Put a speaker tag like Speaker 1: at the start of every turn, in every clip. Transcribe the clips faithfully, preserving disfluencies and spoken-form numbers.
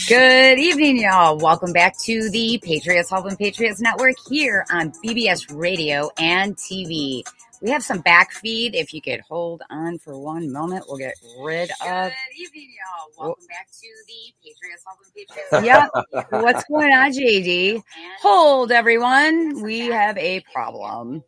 Speaker 1: Good evening, y'all. Welcome back to the Patriots Helping Patriots Network here on B B S Radio and T V. We have some back feed. If you could hold on for one moment, we'll get rid of. Good evening, y'all. Welcome back to the Patriots Helping Patriots. Yep. What's going on, J D? Hold, everyone. We have a problem.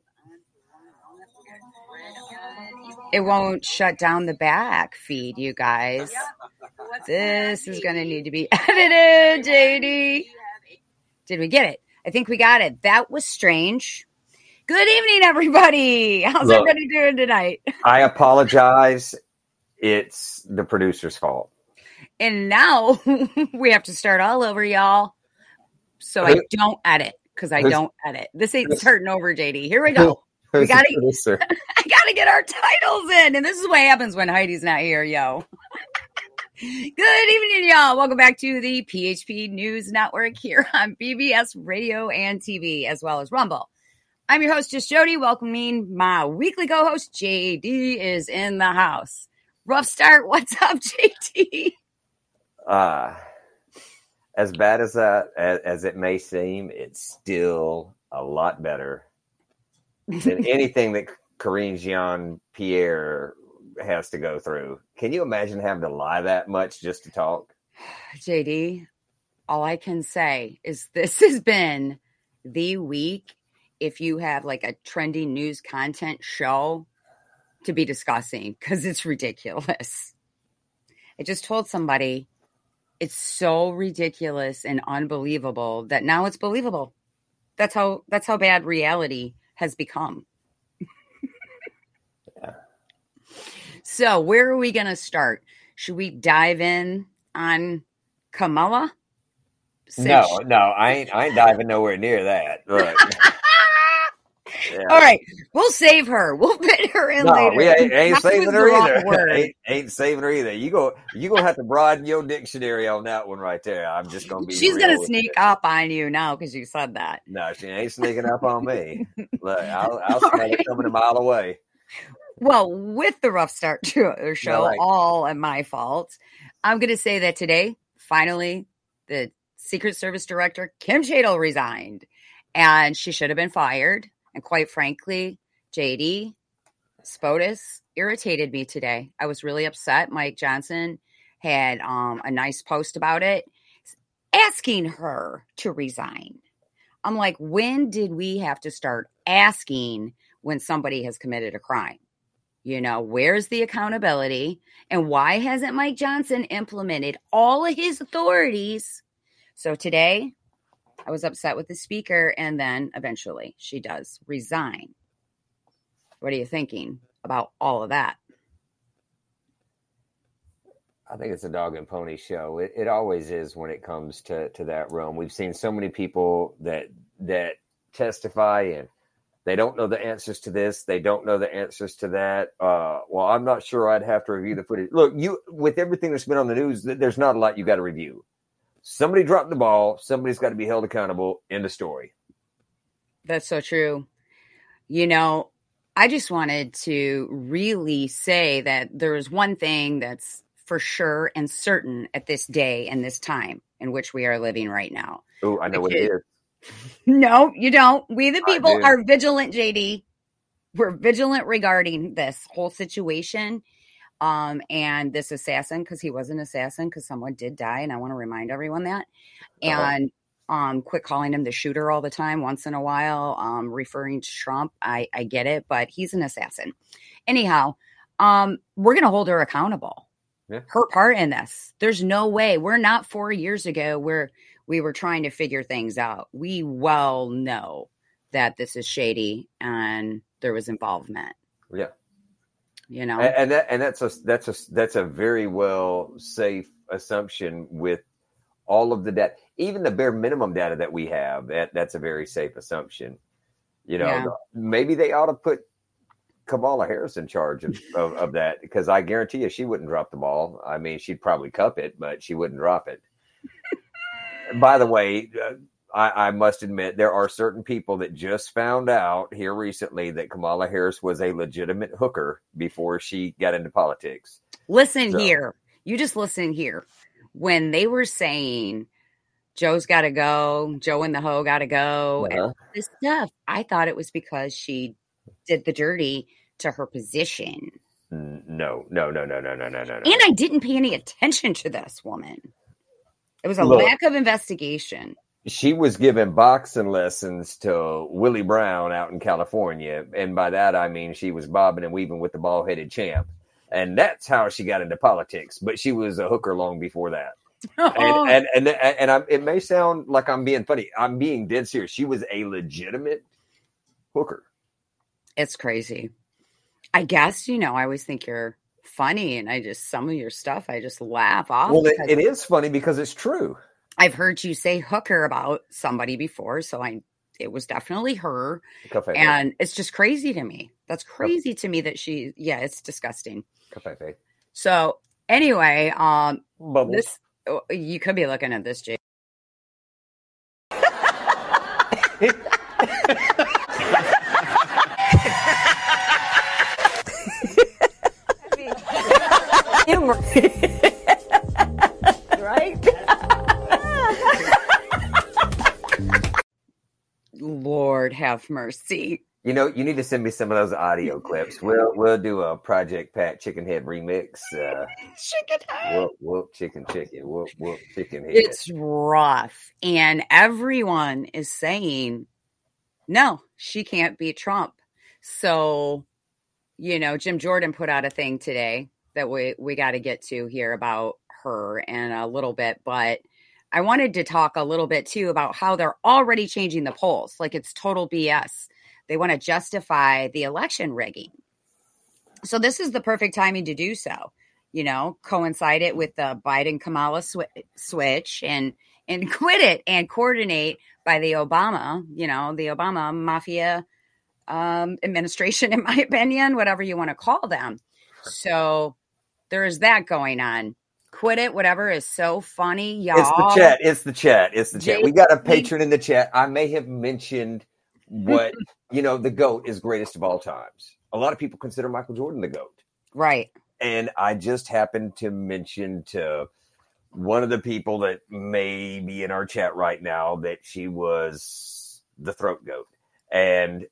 Speaker 1: It won't shut down the back feed, you guys. This is going to need to be edited, J D. Did we get it? I think we got it. That was strange. Good evening, everybody. How's Look, everybody doing tonight?
Speaker 2: I apologize. It's the producer's fault.
Speaker 1: And now we have to start all over, y'all. So who, I don't edit because I don't edit. This ain't starting over, J D. Here we go. We gotta, I gotta get our titles in. And this is what happens when Heidi's not here, yo. Good evening, y'all. Welcome back to the P H P News Network here on B B S Radio and T V, as well as Rumble. I'm your host, Just Jody, welcoming my weekly co-host, J D, is in the house. Rough start. What's up, J D?
Speaker 2: Uh, as bad as that as, as it may seem, it's still a lot better than anything that Karine Jean-Pierre has to go through. Can you imagine having to lie that much just to talk?
Speaker 1: J D, all I can say is this has been the week, if you have like a trending news content show, to be discussing, because it's ridiculous. I just told somebody it's so ridiculous and unbelievable that now it's believable. That's how that's how bad reality has become. Yeah. So where are we going to start? Should we dive in on Kamala?
Speaker 2: Since no, no, I ain't. I ain't diving nowhere near that. Look.
Speaker 1: Yeah. All right, we'll save her. We'll fit her in
Speaker 2: no,
Speaker 1: later.
Speaker 2: we ain't, ain't saving her either. Ain't, ain't saving her either. You go. You gonna have to broaden your dictionary on that one right there. I'm just gonna be.
Speaker 1: She's gonna sneak up on you now because you said that.
Speaker 2: No, she ain't sneaking up on me. Look, I'll, I'll smell right. it coming a mile away.
Speaker 1: Well, with the rough start to the show, right. all at my fault. I'm gonna say that today, finally, the Secret Service Director Kim Cheadle resigned, and she should have been fired. And quite frankly, J D, SPOTUS irritated me today. I was really upset. Mike Johnson had um, a nice post about it, asking her to resign. I'm like, when did we have to start asking when somebody has committed a crime? You know, where's the accountability? And why hasn't Mike Johnson implemented all of his authorities? So today, I was upset with the speaker, and then eventually she does resign. What are you thinking about all of that?
Speaker 2: I think it's a dog and pony show. It, it always is when it comes to, to that realm. We've seen so many people that that testify, and they don't know the answers to this. They don't know the answers to that. Uh, well, I'm not sure. I'd have to review the footage. Look, you with everything that's been on the news, there's not a lot you got to review. Somebody dropped the ball. Somebody's got to be held accountable. End of story.
Speaker 1: That's so true. You know, I just wanted to really say that there is one thing that's for sure and certain at this day and this time in which we are living right now.
Speaker 2: Oh, I know what it is.
Speaker 1: No, you don't. We the people are vigilant, J D. We're vigilant regarding this whole situation. Um, and this assassin, because he was an assassin, because someone did die, and I want to remind everyone that. And uh-huh. um, quit calling him the shooter all the time, once in a while, um, referring to Trump. I, I get it, but he's an assassin. Anyhow, um, we're going to hold her accountable. Yeah. Her part in this. There's no way. We're not four years ago where we were trying to figure things out. We well know that this is shady and there was involvement.
Speaker 2: Yeah.
Speaker 1: You know,
Speaker 2: and, and that and that's a that's a that's a very well safe assumption with all of the data, even the bare minimum data that we have. That that's a very safe assumption. You know, yeah. Maybe they ought to put Kamala Harris in charge of, of, of that, because I guarantee you she wouldn't drop the ball. I mean, she'd probably cup it, but she wouldn't drop it. By the way, uh, I, I must admit, there are certain people that just found out here recently that Kamala Harris was a legitimate hooker before she got into politics.
Speaker 1: Listen so. here. You just listen here. when they were saying Joe's got to go, Joe and the hoe got to go, uh-huh. and this stuff, I thought it was because she did the dirty to her position.
Speaker 2: No, no, no, no, no, no, no, no, no.
Speaker 1: And I didn't pay any attention to this woman. It was a Look, lack of investigation.
Speaker 2: She was giving boxing lessons to Willie Brown out in California. And by that, I mean she was bobbing and weaving with the bald-headed champ. And that's how she got into politics. But she was a hooker long before that. Oh. And and and, and I, it may sound like I'm being funny. I'm being dead serious. She was a legitimate hooker.
Speaker 1: It's crazy. I guess, you know, I always think you're funny. And I just, some of your stuff, I just laugh off.
Speaker 2: Well, it, it is funny because it's true.
Speaker 1: I've heard you say hooker about somebody before, so I it was definitely her. Cafe and face. It's just crazy to me. That's crazy to me that she yeah, it's disgusting.
Speaker 2: Cafe face.
Speaker 1: So anyway, um
Speaker 2: Bubbles.
Speaker 1: This you could be looking at this, Jay. Right? Lord have mercy.
Speaker 2: You know, you need to send me some of those audio clips. We'll we'll do a Project Pat Chicken Head remix. Uh,
Speaker 1: chicken head.
Speaker 2: Whoop, whoop, chicken, chicken. Whoop, whoop, chicken head.
Speaker 1: It's rough. And everyone is saying, no, she can't beat Trump. So, you know, Jim Jordan put out a thing today that we, we got to get to here about her in a little bit. But I wanted to talk a little bit, too, about how they're already changing the polls. Like it's total B S. They want to justify the election rigging. So this is the perfect timing to do so. You know, coincide it with the Biden-Kamala sw- switch and and quit it and coordinate by the Obama, you know, the Obama mafia um, administration, in my opinion, whatever you want to call them. So there is that going on. Quit it, whatever is so funny, y'all.
Speaker 2: It's the chat. It's the chat. It's the chat. J- we got a patron in the chat. I may have mentioned what, you know, the GOAT is greatest of all times. A lot of people consider Michael Jordan the GOAT.
Speaker 1: Right.
Speaker 2: And I just happened to mention to one of the people that may be in our chat right now that she was the throat goat. And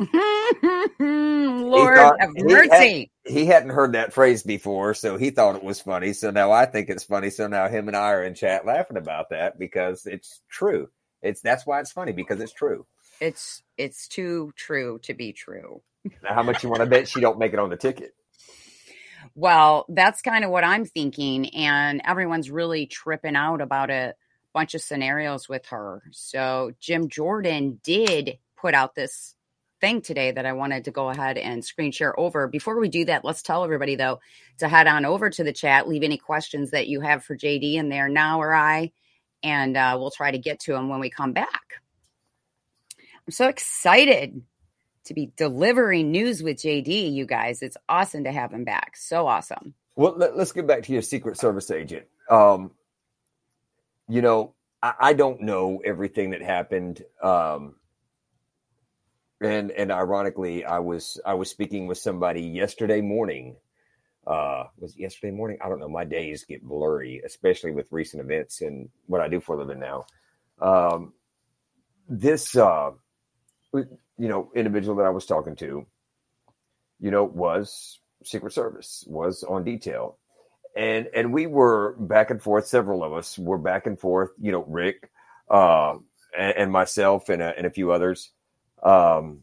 Speaker 1: Lord thought, have mercy.
Speaker 2: He, had, he hadn't heard that phrase before, so he thought it was funny. So now I think it's funny. So now him and I are in chat laughing about that because it's true. It's that's why it's funny, because it's true.
Speaker 1: It's it's too true to be true.
Speaker 2: Now, how much you want to bet she don't make it on the ticket?
Speaker 1: Well, that's kind of what I'm thinking. And everyone's really tripping out about a bunch of scenarios with her. So Jim Jordan did put out this thing today that I wanted to go ahead and screen share over. Before we do that, let's tell everybody, though, to head on over to the chat, leave any questions that you have for J D in there now or I, and uh, we'll try to get to them when we come back. I'm so excited to be delivering news with J D, you guys. It's awesome to have him back. So awesome.
Speaker 2: Well, let, us get back to your Secret Service agent. Um, you know, I, I don't know everything that happened. Um, and and ironically, I was I was speaking with somebody yesterday morning. Uh, was it yesterday morning? I don't know. My days get blurry, especially with recent events and what I do for a living now. Um, this. Uh, you know, individual that I was talking to, you know, was Secret Service, was on detail. And and we were back and forth, several of us were back and forth, you know, Rick uh, and, and myself and a, and a few others. Um,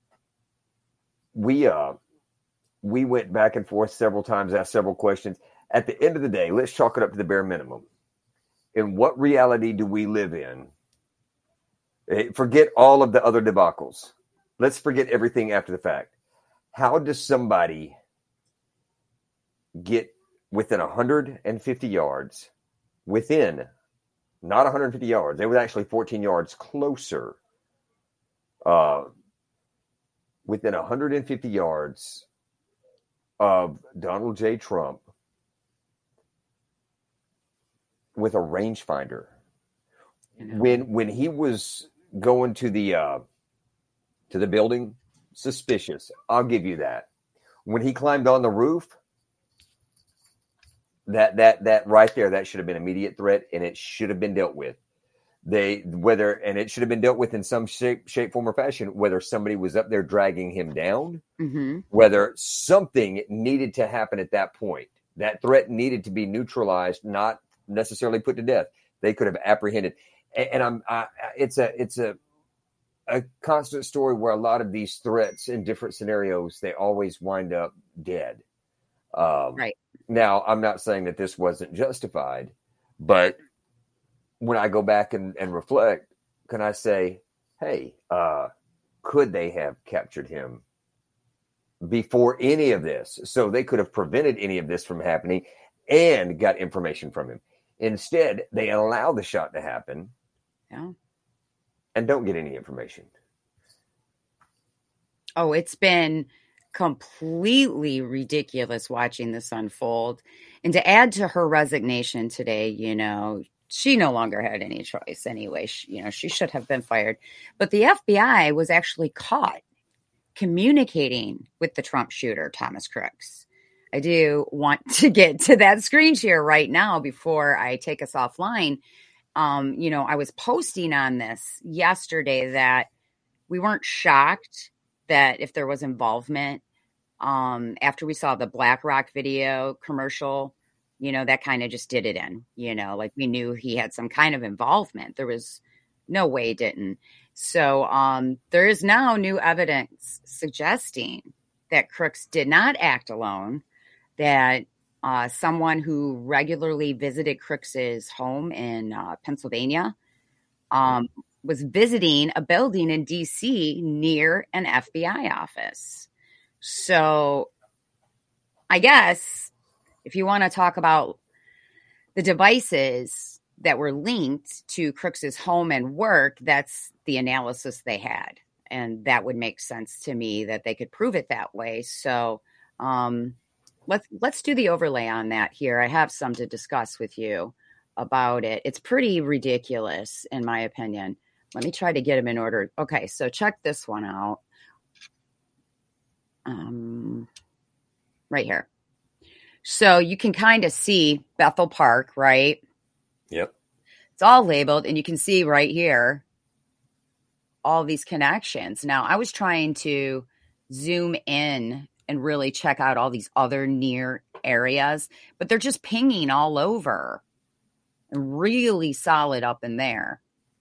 Speaker 2: we uh, we went back and forth several times, asked several questions. At the end of the day, let's chalk it up to the bare minimum. In what reality do we live in? Forget all of the other debacles. Let's forget everything after the fact. How does somebody get within one hundred fifty yards, within, not one hundred fifty yards, they were actually fourteen yards closer, uh, within one hundred fifty yards of Donald J. Trump with a rangefinder? When when he was going to the uh, to the building, suspicious. I'll give you that. When he climbed on the roof, that that that right there, that should have been immediate threat, and it should have been dealt with. They whether and it should have been dealt with in some shape, shape, form, or fashion. Whether somebody was up there dragging him down, mm-hmm. whether something needed to happen at that point. That threat needed to be neutralized, not necessarily put to death. They could have apprehended. And, and I'm I, it's a it's a a constant story where a lot of these threats in different scenarios, they always wind up dead. Um,
Speaker 1: right.
Speaker 2: Now, I'm not saying that this wasn't justified, but when I go back and, and reflect, can I say, hey, uh, could they have captured him before any of this? So they could have prevented any of this from happening and got information from him. Instead, they allow the shot to happen
Speaker 1: yeah.
Speaker 2: and don't get any information.
Speaker 1: Oh, it's been completely ridiculous watching this unfold. And to add to her resignation today, you know, she no longer had any choice anyway. She, you know, she should have been fired. But the F B I was actually caught communicating with the Trump shooter, Thomas Crooks. I do want to get to that screen share right now before I take us offline. Um, you know, I was posting on this yesterday that we weren't shocked that if there was involvement um, after we saw the BlackRock video commercial, you know, that kind of just did it in, you know, like we knew he had some kind of involvement. There was no way he didn't. So um, there is now new evidence suggesting that Crooks did not act alone, that uh, someone who regularly visited Crooks's home in uh, Pennsylvania um, was visiting a building in D C near an F B I office. So I guess if you want to talk about the devices that were linked to Crooks's home and work, that's the analysis they had. And that would make sense to me that they could prove it that way. So um, let's let's do the overlay on that here. I have some to discuss with you about it. It's pretty ridiculous, in my opinion. Let me try to get them in order. Okay, so check this one out. Um, right here. So you can kind of see Bethel Park, right?
Speaker 2: Yep.
Speaker 1: It's all labeled, and you can see right here all these connections. Now, I was trying to zoom in and really check out all these other near areas, but they're just pinging all over and really solid up in there.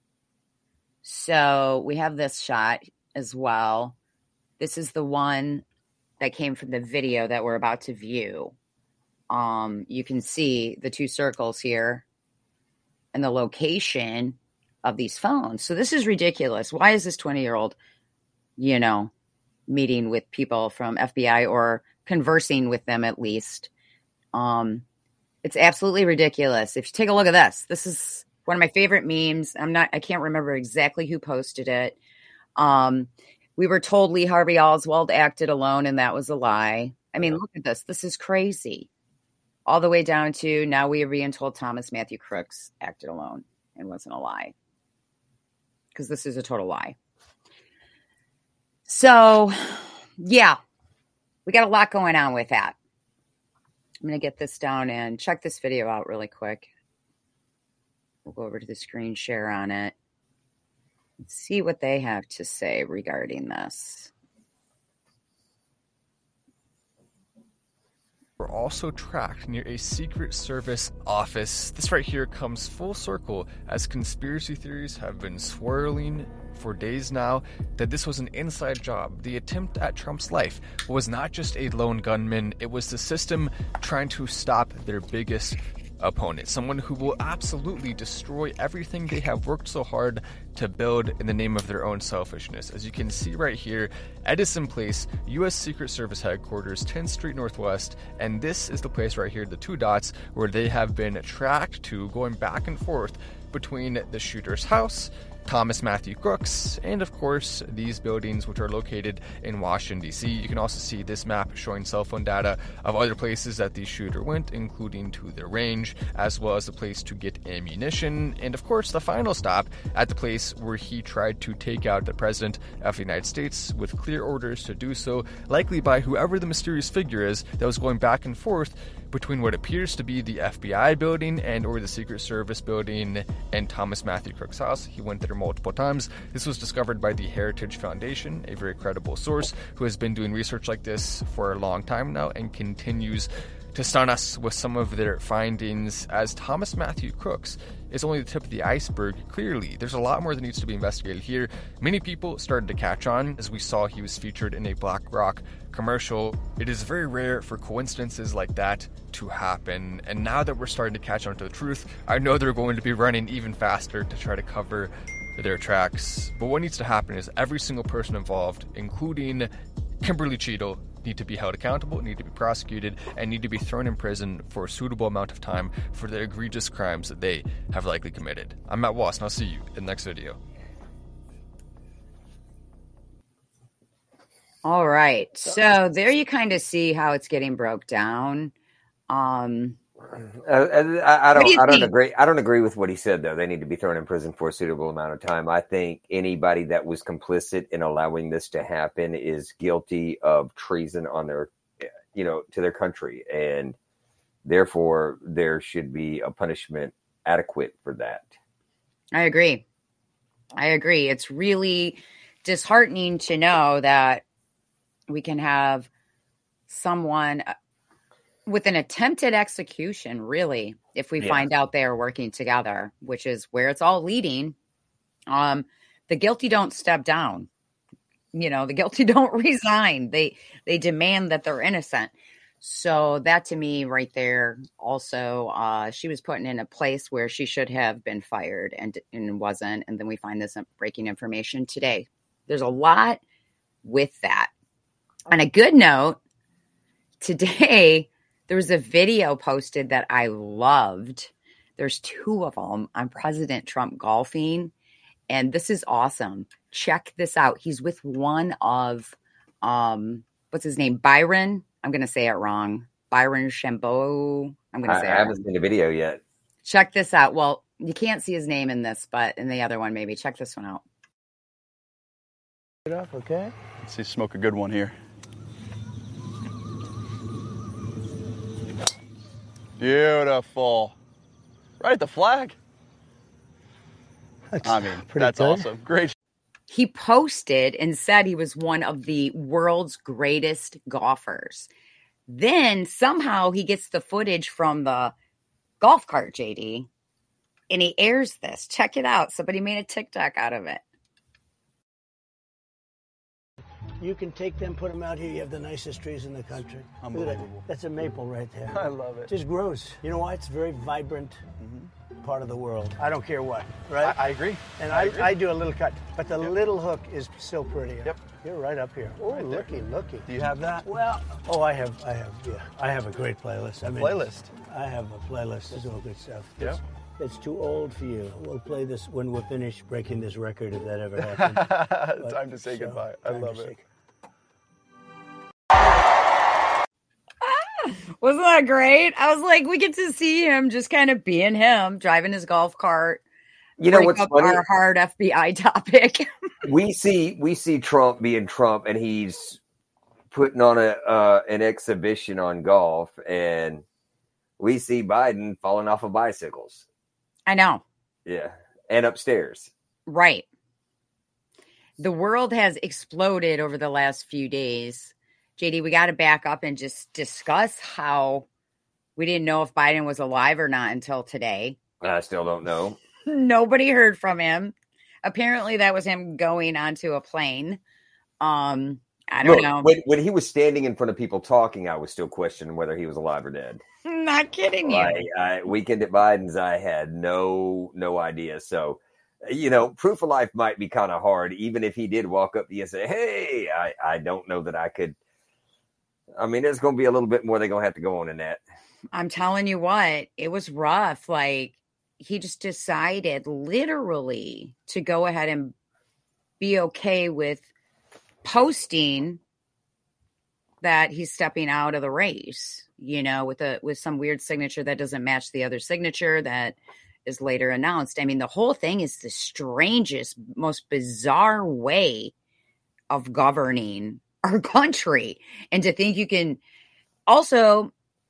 Speaker 1: So we have this shot as well. This is the one that came from the video that we're about to view. Um, you can see the two circles here and the location of these phones. So this is ridiculous. Why is this twenty-year-old, you know, meeting with people from F B I or conversing with them at least? Um, it's absolutely ridiculous. If you take a look at this, this is one of my favorite memes. I'm not, I can't remember exactly who posted it. Um, we were told Lee Harvey Oswald acted alone, and that was a lie. I mean, look at this. This is crazy. All the way down to now we are being told Thomas Matthew Crooks acted alone and wasn't a lie. Because this is a total lie. So, yeah, we got a lot going on with that. I'm going to get this down and check this video out really quick. We'll go over to the screen share on it. Let's see what they have to say regarding this.
Speaker 3: Were also tracked near a Secret Service office. This right here comes full circle as conspiracy theories have been swirling for days now that this was an inside job. The attempt at Trump's life was not just a lone gunman, it was the system trying to stop their biggest opponent, someone who will absolutely destroy everything they have worked so hard to build in the name of their own selfishness. As you can see right here, Edison Place, U S Secret Service headquarters, tenth Street Northwest, and this is the place right here, the two dots, where they have been tracked to, going back and forth between the shooter's house, Thomas Matthew Crooks, and of course these buildings which are located in Washington D C. You can also see this map showing cell phone data of other places that the shooter went, including to the range, as well as the place to get ammunition, and of course the final stop at the place where he tried to take out the President of the United States with clear orders to do so, likely by whoever the mysterious figure is that was going back and forth between what appears to be the F B I building and or the Secret Service building and Thomas Matthew Crook's house. He went there multiple times. This was discovered by the Heritage Foundation, a very credible source who has been doing research like this for a long time now and continues to stun us with some of their findings, as Thomas Matthew Crooks is only the tip of the iceberg. Clearly, there's a lot more that needs to be investigated here. Many people started to catch on as we saw he was featured in a BlackRock commercial. It is very rare for coincidences like that to happen, and now that we're starting to catch on to the truth, I know they're going to be running even faster to try to cover their tracks. But what needs to happen is every single person involved, including Kimberly Cheadle, need to be held accountable, need to be prosecuted, and need to be thrown in prison for a suitable amount of time for the egregious crimes that they have likely committed. I'm Matt Wass, and I'll see you in the next video.
Speaker 1: All right. So there you kind of see how it's getting broke down. Um,
Speaker 2: uh, I, I don't.
Speaker 1: do
Speaker 2: I don't
Speaker 1: think?
Speaker 2: agree. I don't agree with what he said, though. They need to be thrown in prison for a suitable amount of time. I think anybody that was complicit in allowing this to happen is guilty of treason on their, you know, to their country, and therefore there should be a punishment adequate for that.
Speaker 1: I agree. I agree. It's really disheartening to know that we can have someone with an attempted execution, really, if we yeah. find out they are working together, which is where it's all leading. Um, the guilty don't step down. You know, the guilty don't resign. They they demand that they're innocent. So that to me right there, also, uh, she was put in a place where she should have been fired and, and wasn't. And then we find this breaking information today. There's a lot with that. On a good note, today, there was a video posted that I loved. There's two of them on President Trump golfing, and this is awesome. Check this out. He's with one of, um, what's his name? Byron. I'm going to say it wrong. Byron Shambo. I'm going to say
Speaker 2: I,
Speaker 1: it
Speaker 2: I haven't
Speaker 1: wrong.
Speaker 2: seen the video yet.
Speaker 1: Check this out. Well, you can't see his name in this, but in the other one, maybe. Check this one out.
Speaker 4: It up, okay? Let's see, smoke a good one here. Beautiful. Right at the flag. That's I mean, that's good. Awesome. Great.
Speaker 1: He posted and said he was one of the world's greatest golfers. Then somehow he gets the footage from the golf cart, J D, and he airs this. Check it out. Somebody made a TikTok out of it.
Speaker 5: You can take them, put them out here. You have the nicest trees in the country.
Speaker 4: Unbelievable.
Speaker 5: That. That's a maple right there.
Speaker 4: I love it.
Speaker 5: It just grows. You know why? It's a very vibrant mm-hmm. part of the world. I don't care what, right?
Speaker 4: I, I agree.
Speaker 5: And
Speaker 4: I,
Speaker 5: I,
Speaker 4: agree.
Speaker 5: I do a little cut, but the
Speaker 4: yep.
Speaker 5: little hook is still prettier.
Speaker 4: Yep.
Speaker 5: You're right up here. Oh,
Speaker 4: right
Speaker 5: looky,
Speaker 4: there.
Speaker 5: looky.
Speaker 4: Do you have that?
Speaker 5: Well, oh, I have, I have, yeah. I have a great playlist. I mean,
Speaker 4: playlist?
Speaker 5: I have a playlist. It's all good stuff.
Speaker 4: Yeah.
Speaker 5: It's too old for you. We'll play this when we're finished breaking this record, if that ever happens.
Speaker 4: Time to say so, goodbye. I love it.
Speaker 1: Wasn't that great? I was like, we get to see him just kind of being him, driving his golf cart.
Speaker 2: You know what's funny?
Speaker 1: Our hard F B I topic.
Speaker 2: we see we see Trump being Trump, and he's putting on a uh, an exhibition on golf, and we see Biden falling off of bicycles.
Speaker 1: I know.
Speaker 2: Yeah, and upstairs.
Speaker 1: Right. The world has exploded over the last few days. J D, we got to back up and just discuss how we didn't know if Biden was alive or not until today.
Speaker 2: I still don't know.
Speaker 1: Nobody heard from him. Apparently, that was him going onto a plane. Um, I don't
Speaker 2: Look,
Speaker 1: know.
Speaker 2: When, when he was standing in front of people talking, I was still questioning whether he was alive or dead.
Speaker 1: Not kidding you.
Speaker 2: I, I, weekend at Biden's, I had no no idea. So, you know, proof of life might be kind of hard, even if he did walk up to you and say, hey, I, I don't know that I could. I mean, there's going to be a little bit more they're going to have to go on in that.
Speaker 1: I'm telling you what, it was rough. Like, he just decided literally to go ahead and be okay with posting that he's stepping out of the race, you know, with a with some weird signature that doesn't match the other signature that is later announced. I mean, the whole thing is the strangest, most bizarre way of governing our country. And to think you can also,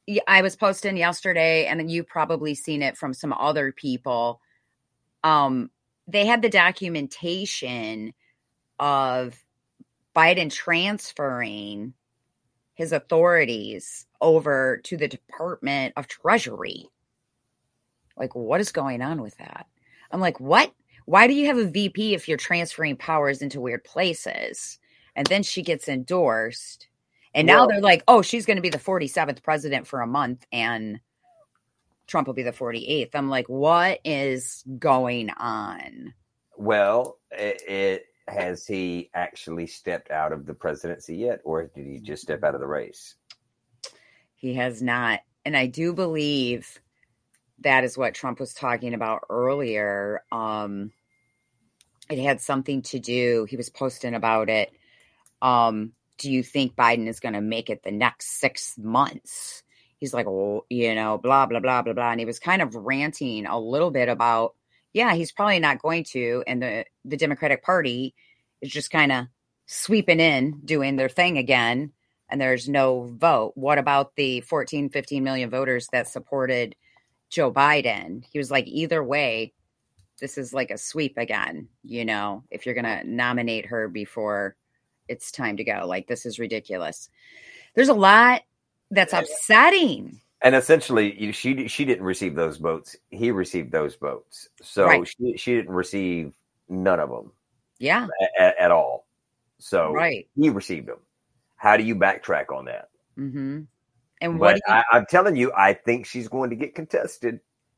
Speaker 1: I was posting yesterday, and you probably seen it from some other people. Um, they had the documentation of Biden transferring his authorities over to the Department of Treasury. Like, what is going on with that? I'm like, what? Why do you have a V P if you're transferring powers into weird places? And then she gets endorsed. And now well, they're like, oh, she's going to be the forty-seventh president for a month and Trump will be the forty-eighth. I'm like, what is going on?
Speaker 2: Well, it, it has he actually stepped out of the presidency yet, or did he just step out of the race?
Speaker 1: He has not. And I do believe that is what Trump was talking about earlier. Um, it had something to do. He was posting about it. Um, do you think Biden is going to make it the next six months? He's like, oh, you know, blah, blah, blah, blah, blah. And he was kind of ranting a little bit about, yeah, he's probably not going to. And the, the Democratic Party is just kind of sweeping in, doing their thing again. And there's no vote. What about the fourteen, fifteen million voters that supported Joe Biden? He was like, either way, this is like a sweep again, you know, if you're going to nominate her before it's time to go. Like, this is ridiculous. There's a lot that's upsetting.
Speaker 2: And essentially, she she didn't receive those votes. He received those votes. So right. she, she didn't receive none of them.
Speaker 1: Yeah.
Speaker 2: At, at all. So
Speaker 1: right.
Speaker 2: he received them. How do you backtrack on that?
Speaker 1: Mm-hmm. And
Speaker 2: but
Speaker 1: what you,
Speaker 2: I, I'm telling you, I think she's going to get contested.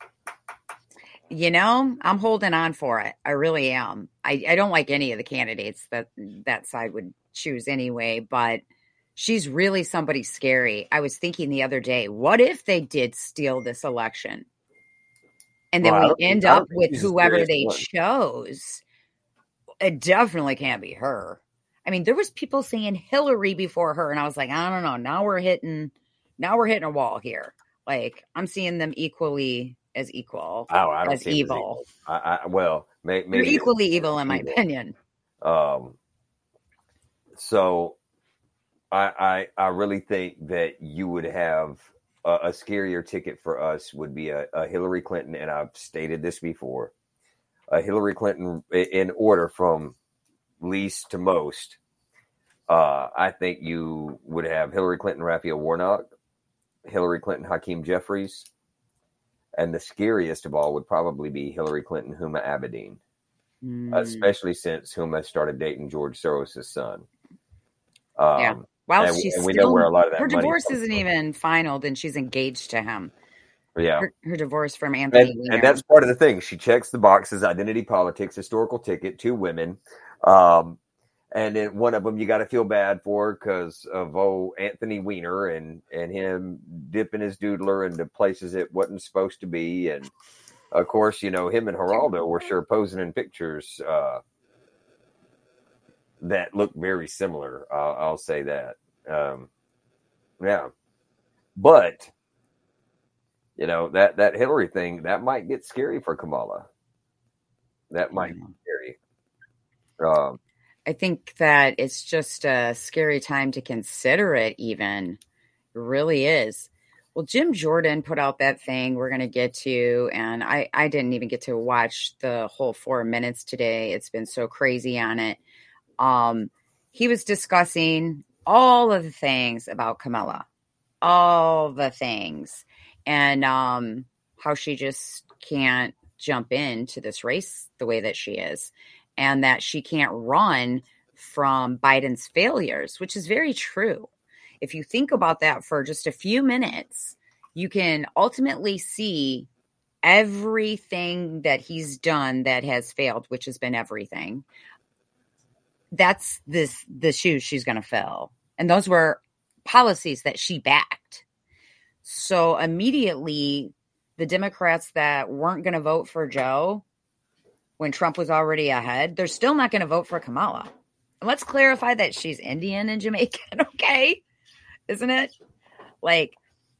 Speaker 1: You know, I'm holding on for it. I really am. I, I don't like any of the candidates that that side would choose anyway, but she's really somebody scary. I was thinking the other day, what if they did steal this election? And then well, we end think, up with whoever they one. chose. It definitely can't be her. I mean, there was people saying Hillary before her, and I was like, I don't know. Now we're hitting, now we're hitting a wall here. Like, I'm seeing them equally as equal
Speaker 2: oh, I don't
Speaker 1: as evil.
Speaker 2: As evil. I, I, well, may, maybe
Speaker 1: they're equally evil in my evil. opinion.
Speaker 2: Um. So, I, I I really think that you would have a, a scarier ticket for us would be a, a Hillary Clinton, and I've stated this before, a Hillary Clinton in order from least to most. Uh, I think you would have Hillary Clinton, Raphael Warnock, Hillary Clinton, Hakeem Jeffries, and the scariest of all would probably be Hillary Clinton, Huma Abedin, mm. especially since Huma started dating George Soros' son. Um,
Speaker 1: yeah. Well,
Speaker 2: and,
Speaker 1: she's
Speaker 2: and we
Speaker 1: still,
Speaker 2: know where a lot of that
Speaker 1: her
Speaker 2: money
Speaker 1: divorce
Speaker 2: comes
Speaker 1: isn't
Speaker 2: from.
Speaker 1: even final, and she's engaged to him.
Speaker 2: Yeah.
Speaker 1: Her, her divorce from Anthony
Speaker 2: and,
Speaker 1: Weiner.
Speaker 2: and that's part of the thing. She checks the boxes: identity politics, historical ticket, two women. Um, and then one of them you got to feel bad for because of oh Anthony Weiner and and him dipping his doodler into places it wasn't supposed to be, and of course you know him and Geraldo were sure posing in pictures uh, that look very similar. Uh, I'll say that. Um, yeah, but you know that that Hillary thing that might get scary for Kamala. That might get scary. Um,
Speaker 1: I think that it's just a scary time to consider it even. It really is. Well, Jim Jordan put out that thing we're going to get to, and I, I didn't even get to watch the whole four minutes today. It's been so crazy on it. Um, he was discussing all of the things about Kamala, all the things, and um, how she just can't jump into this race the way that she is. And that she can't run from Biden's failures, which is very true. If you think about that for just a few minutes, you can ultimately see everything that he's done that has failed, which has been everything. That's this the shoes she's going to fill. And those were policies that she backed. So immediately, the Democrats that weren't going to vote for Joe when Trump was already ahead, they're still not going to vote for Kamala. And let's clarify that she's Indian and Jamaican, okay? Isn't it? Like,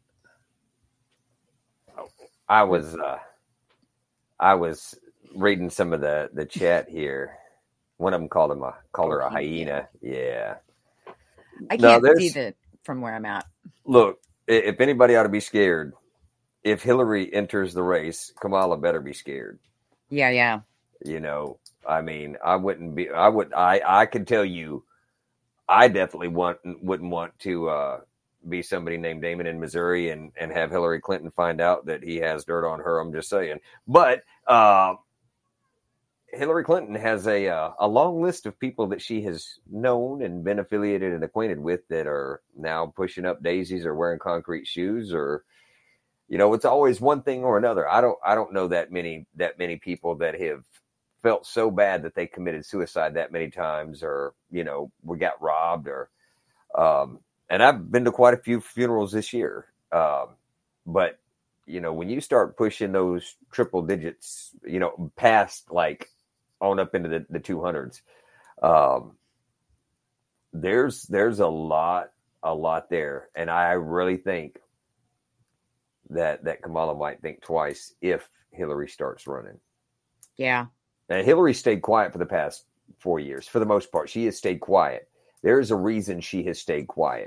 Speaker 2: I was, uh, I was reading some of the, the chat here. One of them called him a called her a hyena. Yeah,
Speaker 1: I can't see that from where I'm at.
Speaker 2: Look, if anybody ought to be scared, if Hillary enters the race, Kamala better be scared.
Speaker 1: Yeah, yeah.
Speaker 2: You know, I mean, I wouldn't be. I would. I I can tell you, I definitely want wouldn't want to uh, be somebody named Damon in Missouri and and have Hillary Clinton find out that he has dirt on her. I'm just saying. But uh, Hillary Clinton has a uh, a long list of people that she has known and been affiliated and acquainted with that are now pushing up daisies or wearing concrete shoes, or you know, it's always one thing or another. I don't I don't know that many that many people that have felt so bad that they committed suicide that many times, or, you know, we got robbed, or, um, and I've been to quite a few funerals this year. Um, but, you know, when you start pushing those triple digits, you know, past like on up into the, the two hundreds, um, there's, there's a lot, a lot there. And I really think that, that Kamala might think twice if Hillary starts running.
Speaker 1: Yeah.
Speaker 2: And Hillary stayed quiet for the past four years. For the most part, she has stayed quiet. There is a reason she has stayed quiet.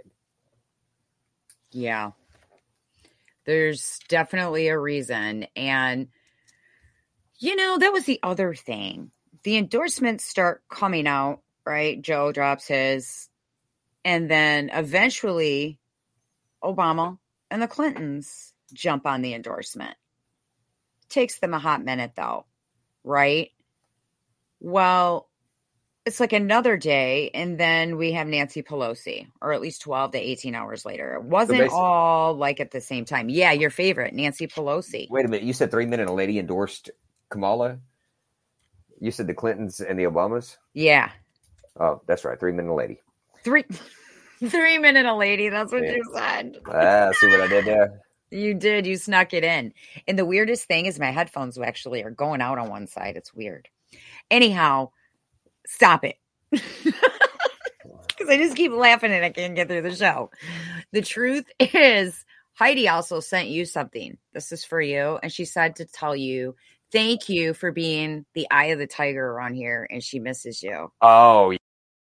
Speaker 1: Yeah. There's definitely a reason. And, you know, that was the other thing. The endorsements start coming out, right? Joe drops his. And then eventually Obama and the Clintons jump on the endorsement. Takes them a hot minute, though, right? Well, it's like another day, and then we have Nancy Pelosi, or at least twelve to eighteen hours later. It wasn't so all like at the same time. Yeah, your favorite, Nancy Pelosi.
Speaker 2: Wait a minute. You said three minute a lady endorsed Kamala? You said the Clintons and the Obamas?
Speaker 1: Yeah.
Speaker 2: Oh, that's right. Three minute a lady.
Speaker 1: Three, three minute a lady. That's what yeah. you said.
Speaker 2: Ah, see what I did there?
Speaker 1: You did. You snuck it in. And the weirdest thing is my headphones actually are going out on one side. It's weird. Anyhow, stop it. Because I just keep laughing and I can't get through the show. The truth is, Heidi also sent you something. This is for you. And she said to tell you, thank you for being the eye of the tiger around here. And she misses you.
Speaker 2: Oh, yeah.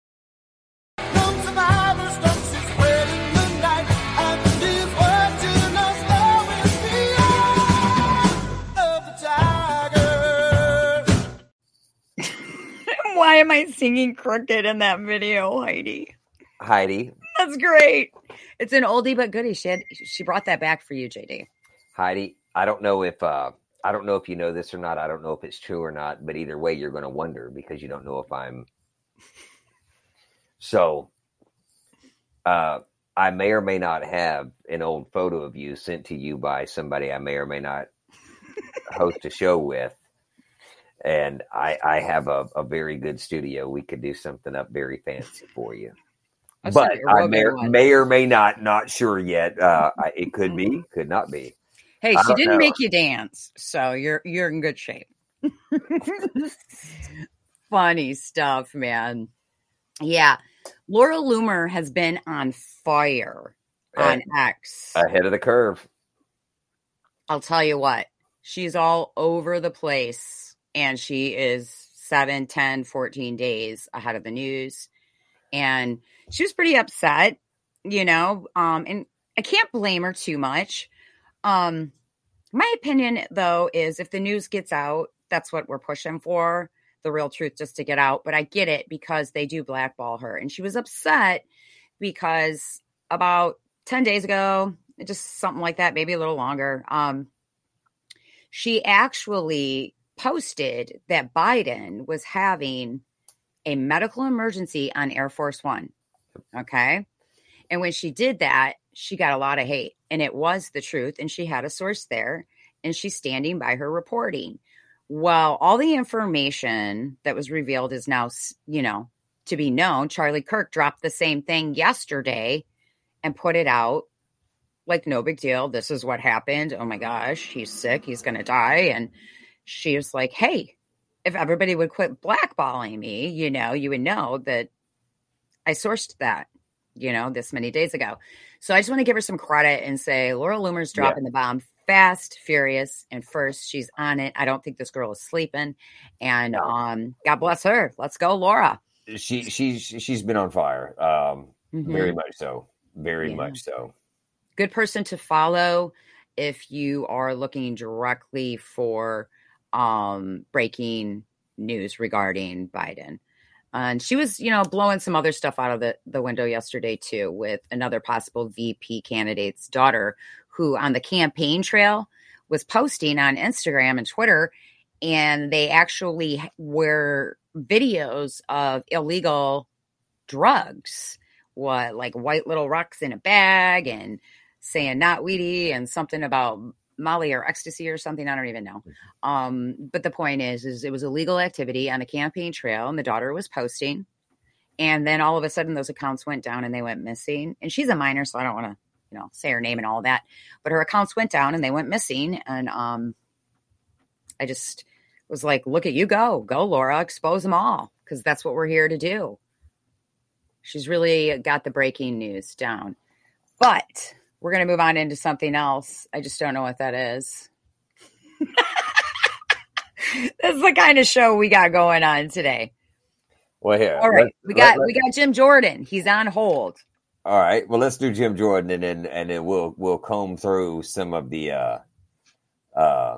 Speaker 1: Why am I singing crooked in that video, Heidi?
Speaker 2: Heidi.
Speaker 1: That's great. It's an oldie but goodie. She had, she brought that back for you, J D.
Speaker 2: Heidi, I don't know if uh, I don't know if you know this or not. I don't know if it's true or not. But either way, you're going to wonder because you don't know if I'm. So, uh, I may or may not have an old photo of you sent to you by somebody I may or may not host a show with. And I, I have a, a very good studio. We could do something up very fancy for you. That's but I may or, may or may not, not sure yet. Uh, I, it could be, could not be.
Speaker 1: Hey, she didn't know. make you dance, so you're you're in good shape. Funny stuff, man. Yeah, Laura Loomer has been on fire on X.
Speaker 2: Ahead of the curve.
Speaker 1: I'll tell you what, she's all over the place. And she is seven, ten, fourteen days ahead of the news. And she was pretty upset, you know, um, and I can't blame her too much. Um, my opinion, though, is if the news gets out, that's what we're pushing for, the real truth just to get out. But I get it because they do blackball her. And she was upset because about ten days ago, just something like that, maybe a little longer, um, she actually posted that Biden was having a medical emergency on Air Force One. Okay. And when she did that, she got a lot of hate, and it was the truth. And she had a source there, and she's standing by her reporting. Well, all the information that was revealed is now, you know, to be known. Charlie Kirk dropped the same thing yesterday and put it out like no big deal. This is what happened. Oh my gosh, he's sick. He's going to die. And she was like, hey, if everybody would quit blackballing me, you know, you would know that I sourced that, you know, this many days ago. So I just want to give her some credit and say Laura Loomer's dropping yeah. the bomb fast, furious, and first. She's on it. I don't think this girl is sleeping. And no. um, God bless her. Let's go, Laura.
Speaker 2: She she's she's been on fire. Um, mm-hmm. Very much so. Very yeah. much so.
Speaker 1: good person to follow if you are looking directly for um, breaking news regarding Biden. And she was, you know, blowing some other stuff out of the, the window yesterday, too, with another possible V P candidate's daughter who on the campaign trail was posting on Instagram and Twitter. And they actually were videos of illegal drugs, what like white little rocks in a bag and saying not weedy and something about Molly or ecstasy or something. I don't even know. Um, but the point is, is it was illegal activity on a campaign trail and the daughter was posting. And then all of a sudden those accounts went down and they went missing. And she's a minor, so I don't want to, you know, say her name and all that, but her accounts went down and they went missing. And um, I just was like, look at you go, go Laura, expose them all. Cause that's what we're here to do. She's really got the breaking news down, but we're going to move on into something else. I just don't know what that is. That's the kind of show we got going on today.
Speaker 2: Well, here.
Speaker 1: All right.
Speaker 2: Let,
Speaker 1: we got
Speaker 2: let,
Speaker 1: we got Jim Jordan. He's on hold.
Speaker 2: All right. Well, let's do Jim Jordan and then and then we'll we'll comb through some of the uh uh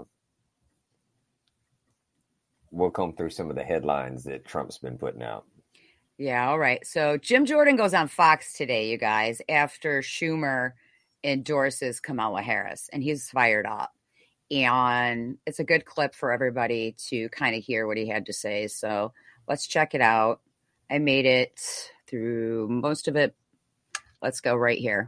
Speaker 2: we'll comb through some of the headlines that Trump's been putting out.
Speaker 1: Yeah, all right. So Jim Jordan goes on Fox today, you guys, after Schumer endorses Kamala Harris, and he's fired up. And it's a good clip for everybody to kind of hear what he had to say. So let's check it out. I made it through most of it. Let's go right here.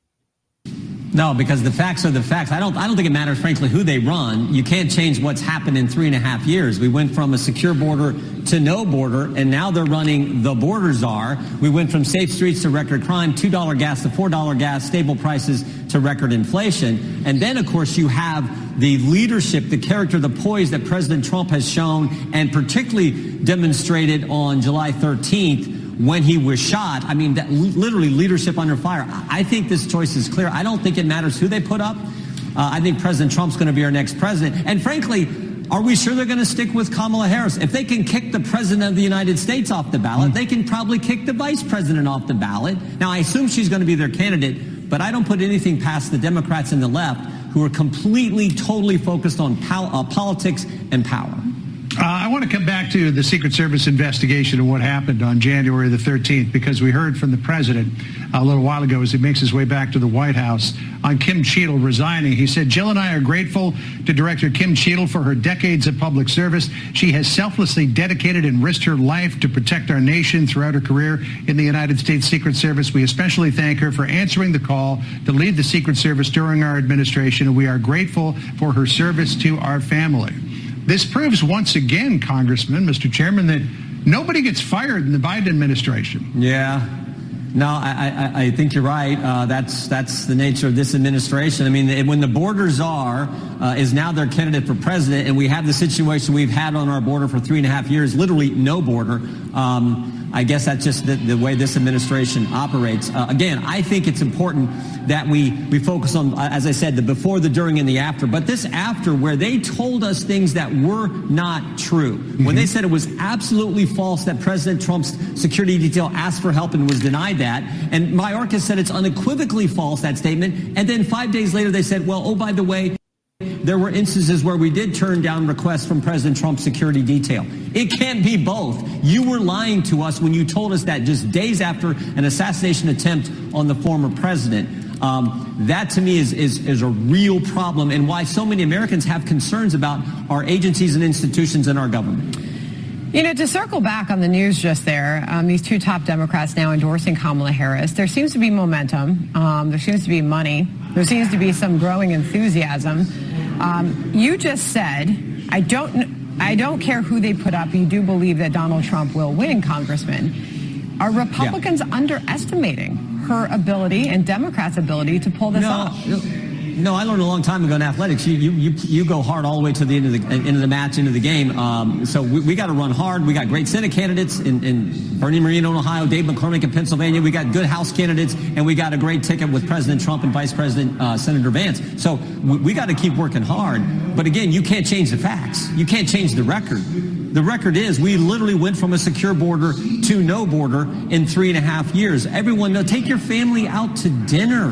Speaker 6: No, because the facts are the facts. I don't I don't think it matters, frankly, who they run. You can't change what's happened in three and a half years. We went from a secure border to no border, and now they're running the border czar. We went from safe streets to record crime, two dollar gas to four dollar gas, stable prices to record inflation. And then, of course, you have the leadership, the character, the poise that President Trump has shown, and particularly demonstrated on July thirteenth, when he was shot. I mean, that literally leadership under fire. I think this choice is clear. I don't think it matters who they put up. Uh, I think President Trump's going to be our next president. And frankly, are we sure they're going to stick with Kamala Harris? If they can kick the president of the United States off the ballot, mm. they can probably kick the vice president off the ballot. Now, I assume she's going to be their candidate, but I don't put anything past the Democrats and the left, who are completely, totally focused on pol- uh, politics and power.
Speaker 7: Uh, I want to come back to the Secret Service investigation and what happened on January the thirteenth, because we heard from the president a little while ago as he makes his way back to the White House on Kim Cheadle resigning. He said, Jill and I are grateful to Director Kim Cheadle for her decades of public service. She has selflessly dedicated and risked her life to protect our nation throughout her career in the United States Secret Service. We especially thank her for answering the call to lead the Secret Service during our administration, and we are grateful for her service to our family. This proves once again, Congressman, Mister Chairman, that nobody gets fired in the Biden administration.
Speaker 6: Yeah. No, I, I, I think you're right. Uh, that's that's the nature of this administration. I mean, when the border czar uh, is now their candidate for president, and we have the situation we've had on our border for three and a half years, literally no border, um, I guess that's just the, the way this administration operates. Uh, again, I think it's important that we, we focus on, as I said, the before, the during, and the after. But this after, where they told us things that were not true. Mm-hmm. When they said it was absolutely false that President Trump's security detail asked for help and was denied that. And Mayorkas said it's unequivocally false, that statement. And then five days later, they said, well, oh, by the way, there were instances where we did turn down requests from President Trump's security detail. It can't be both. You were lying to us when you told us that just days after an assassination attempt on the former president. Um, that, to me, is, is, is a real problem, and why so many Americans have concerns about our agencies and institutions and our government.
Speaker 8: You know, to circle back on the news just there, um, these two top Democrats now endorsing Kamala Harris, there seems to be momentum. Um, there seems to be money. There seems to be some growing enthusiasm. Um, you just said, I don't, I don't care who they put up. You do believe that Donald Trump will win, Congressman. Are Republicans yeah. underestimating her ability and Democrats' ability to pull this
Speaker 6: no,
Speaker 8: off?
Speaker 6: No, I learned a long time ago in athletics. You you you, you go hard all the way to the end of the end of the match, into the game. Um, so we, we got to run hard. We got great Senate candidates in, in Bernie Moreno in Ohio, Dave McCormick in Pennsylvania. We got good House candidates, and we got a great ticket with President Trump and Vice President uh, Senator Vance. So we, we got to keep working hard. But again, you can't change the facts. You can't change the record. The record is we literally went from a secure border to no border in three and a half years. Everyone, no, take your family out to dinner.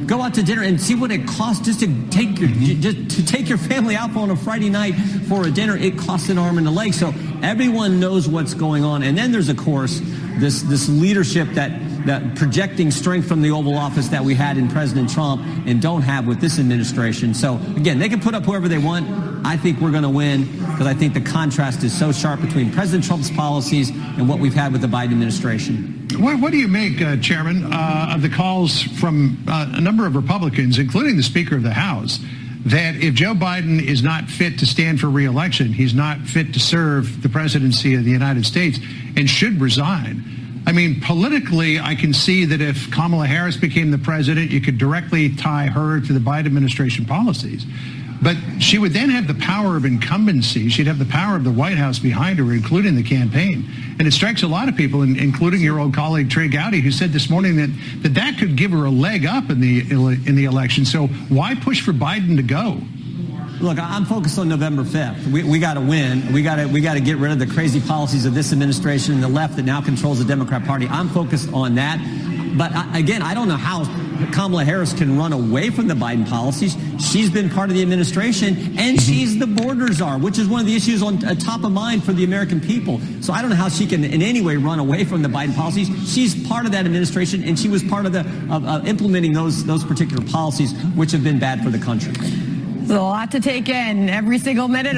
Speaker 6: Go out to dinner and see what it costs just to take your just to take your family out on a Friday night for a dinner. It costs an arm and a leg. So everyone knows what's going on. And then there's, of course, this this leadership that that projecting strength from the Oval Office that we had in President Trump and don't have with this administration. So again, they can put up whoever they want. I think we're going to win because I think the contrast is so sharp between President Trump's policies and what we've had with the Biden administration.
Speaker 7: What, what do you make, uh, Chairman, uh, of the calls from uh, a number of Republicans, including the Speaker of the House, that if Joe Biden is not fit to stand for re-election, he's not fit to serve the presidency of the United States and should resign? I mean, politically, I can see that if Kamala Harris became the president, you could directly tie her to the Biden administration policies. But she would then have the power of incumbency. She'd have the power of the White House behind her, including the campaign. And it strikes a lot of people, including your old colleague Trey Gowdy, who said this morning that, that that could give her a leg up in the in the election. So why push for Biden to go?
Speaker 6: Look, I'm focused on November fifth. We, we got to win. We got to we got to get rid of the crazy policies of this administration and the left that now controls the Democrat Party. I'm focused on that. But I, again, I don't know how Kamala Harris can run away from the Biden policies. She's been part of the administration, and she's the border czar, which is one of the issues on uh, top of mind for the American people. So I don't know how she can in any way run away from the Biden policies. She's part of that administration, and she was part of the of, uh, implementing those those particular policies, which have been bad for the country.
Speaker 8: There's a lot to take in every single minute.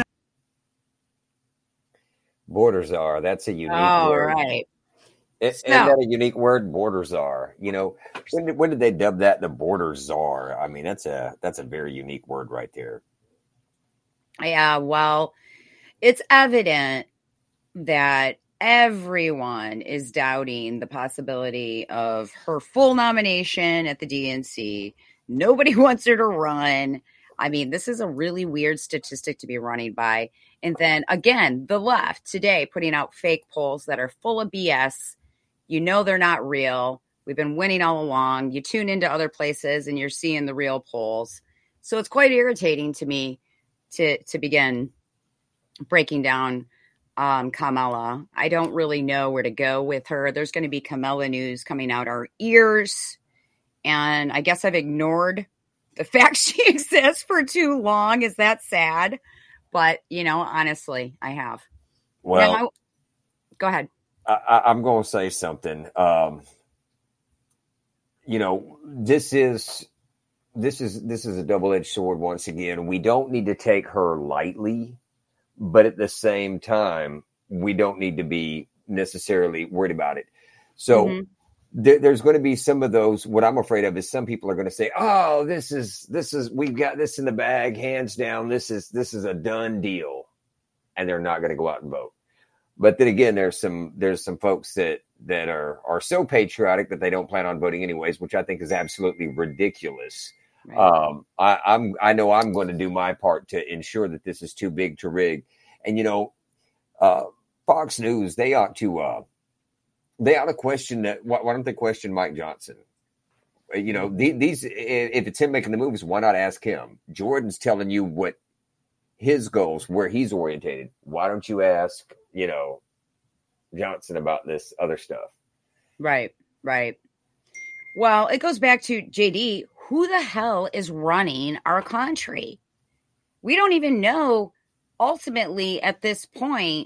Speaker 2: Border czar, that's a unique
Speaker 1: oh,
Speaker 2: word.
Speaker 1: Right.
Speaker 2: Isn't that a unique word? Border czar. You know, when did, when did they dub that the border czar? I mean, that's a that's a very unique word right there.
Speaker 1: Yeah, well, it's evident that everyone is doubting the possibility of her full nomination at the D N C. Nobody wants her to run. I mean, this is a really weird statistic to be running by. And then again, the left today putting out fake polls that are full of B S. You know they're not real. We've been winning all along. You tune into other places and you're seeing the real polls. So it's quite irritating to me to to begin breaking down um, Kamala. I don't really know where to go with her. There's going to be Kamala news coming out our ears. And I guess I've ignored the fact she exists for too long. Is that sad? But, you know, honestly, I have.
Speaker 2: Well,
Speaker 1: now, go ahead.
Speaker 2: I, I'm going to say something. Um, you know, this is this is this is a double-edged sword. Once again, we don't need to take her lightly, but at the same time, we don't need to be necessarily worried about it. So mm-hmm. there, there's going to be some of those. What I'm afraid of is some people are going to say, "Oh, this is this is we've got this in the bag, hands down. This is this is a done deal," and they're not going to go out and vote. But then again, there's some there's some folks that that are are so patriotic that they don't plan on voting anyways, which I think is absolutely ridiculous. Right. Um, I, I'm I know I'm going to do my part to ensure that this is too big to rig. And you know, uh, Fox News, they ought to uh, they ought to question that. Why, why don't they question Mike Johnson? You know, the, these if it's him making the moves, why not ask him? Jordan's telling you what his goals, where he's orientated. Why don't you ask, you know, Johnson about this other stuff?
Speaker 1: Right, right. Well, it goes back to J D. Who the hell is running our country? We don't even know ultimately at this point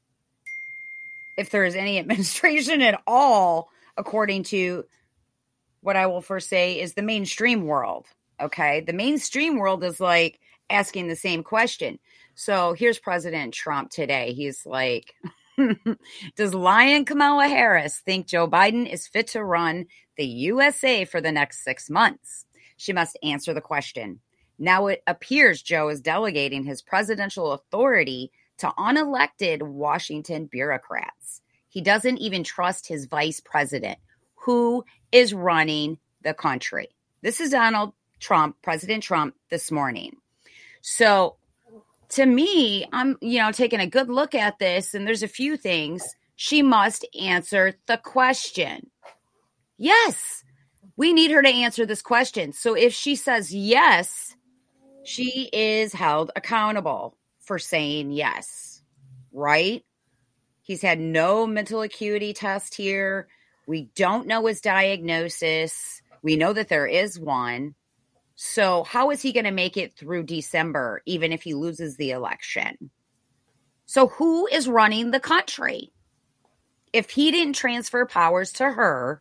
Speaker 1: if there is any administration at all, according to what I will first say is the mainstream world. Okay. The mainstream world is like asking the same question. So here's President Trump today. He's like, does Lion Kamala Harris think Joe Biden is fit to run the U S A for the next six months? She must answer the question. Now it appears Joe is delegating his presidential authority to unelected Washington bureaucrats. He doesn't even trust his vice president, who is running the country. This is Donald Trump, President Trump, this morning. So to me, I'm, you know, taking a good look at this, and there's a few things. She must answer the question. Yes, we need her to answer this question. So if she says yes, she is held accountable for saying yes, right? He's had no mental acuity test here. We don't know his diagnosis. We know that there is one. So how is he going to make it through December, even if he loses the election? So who is running the country? If he didn't transfer powers to her,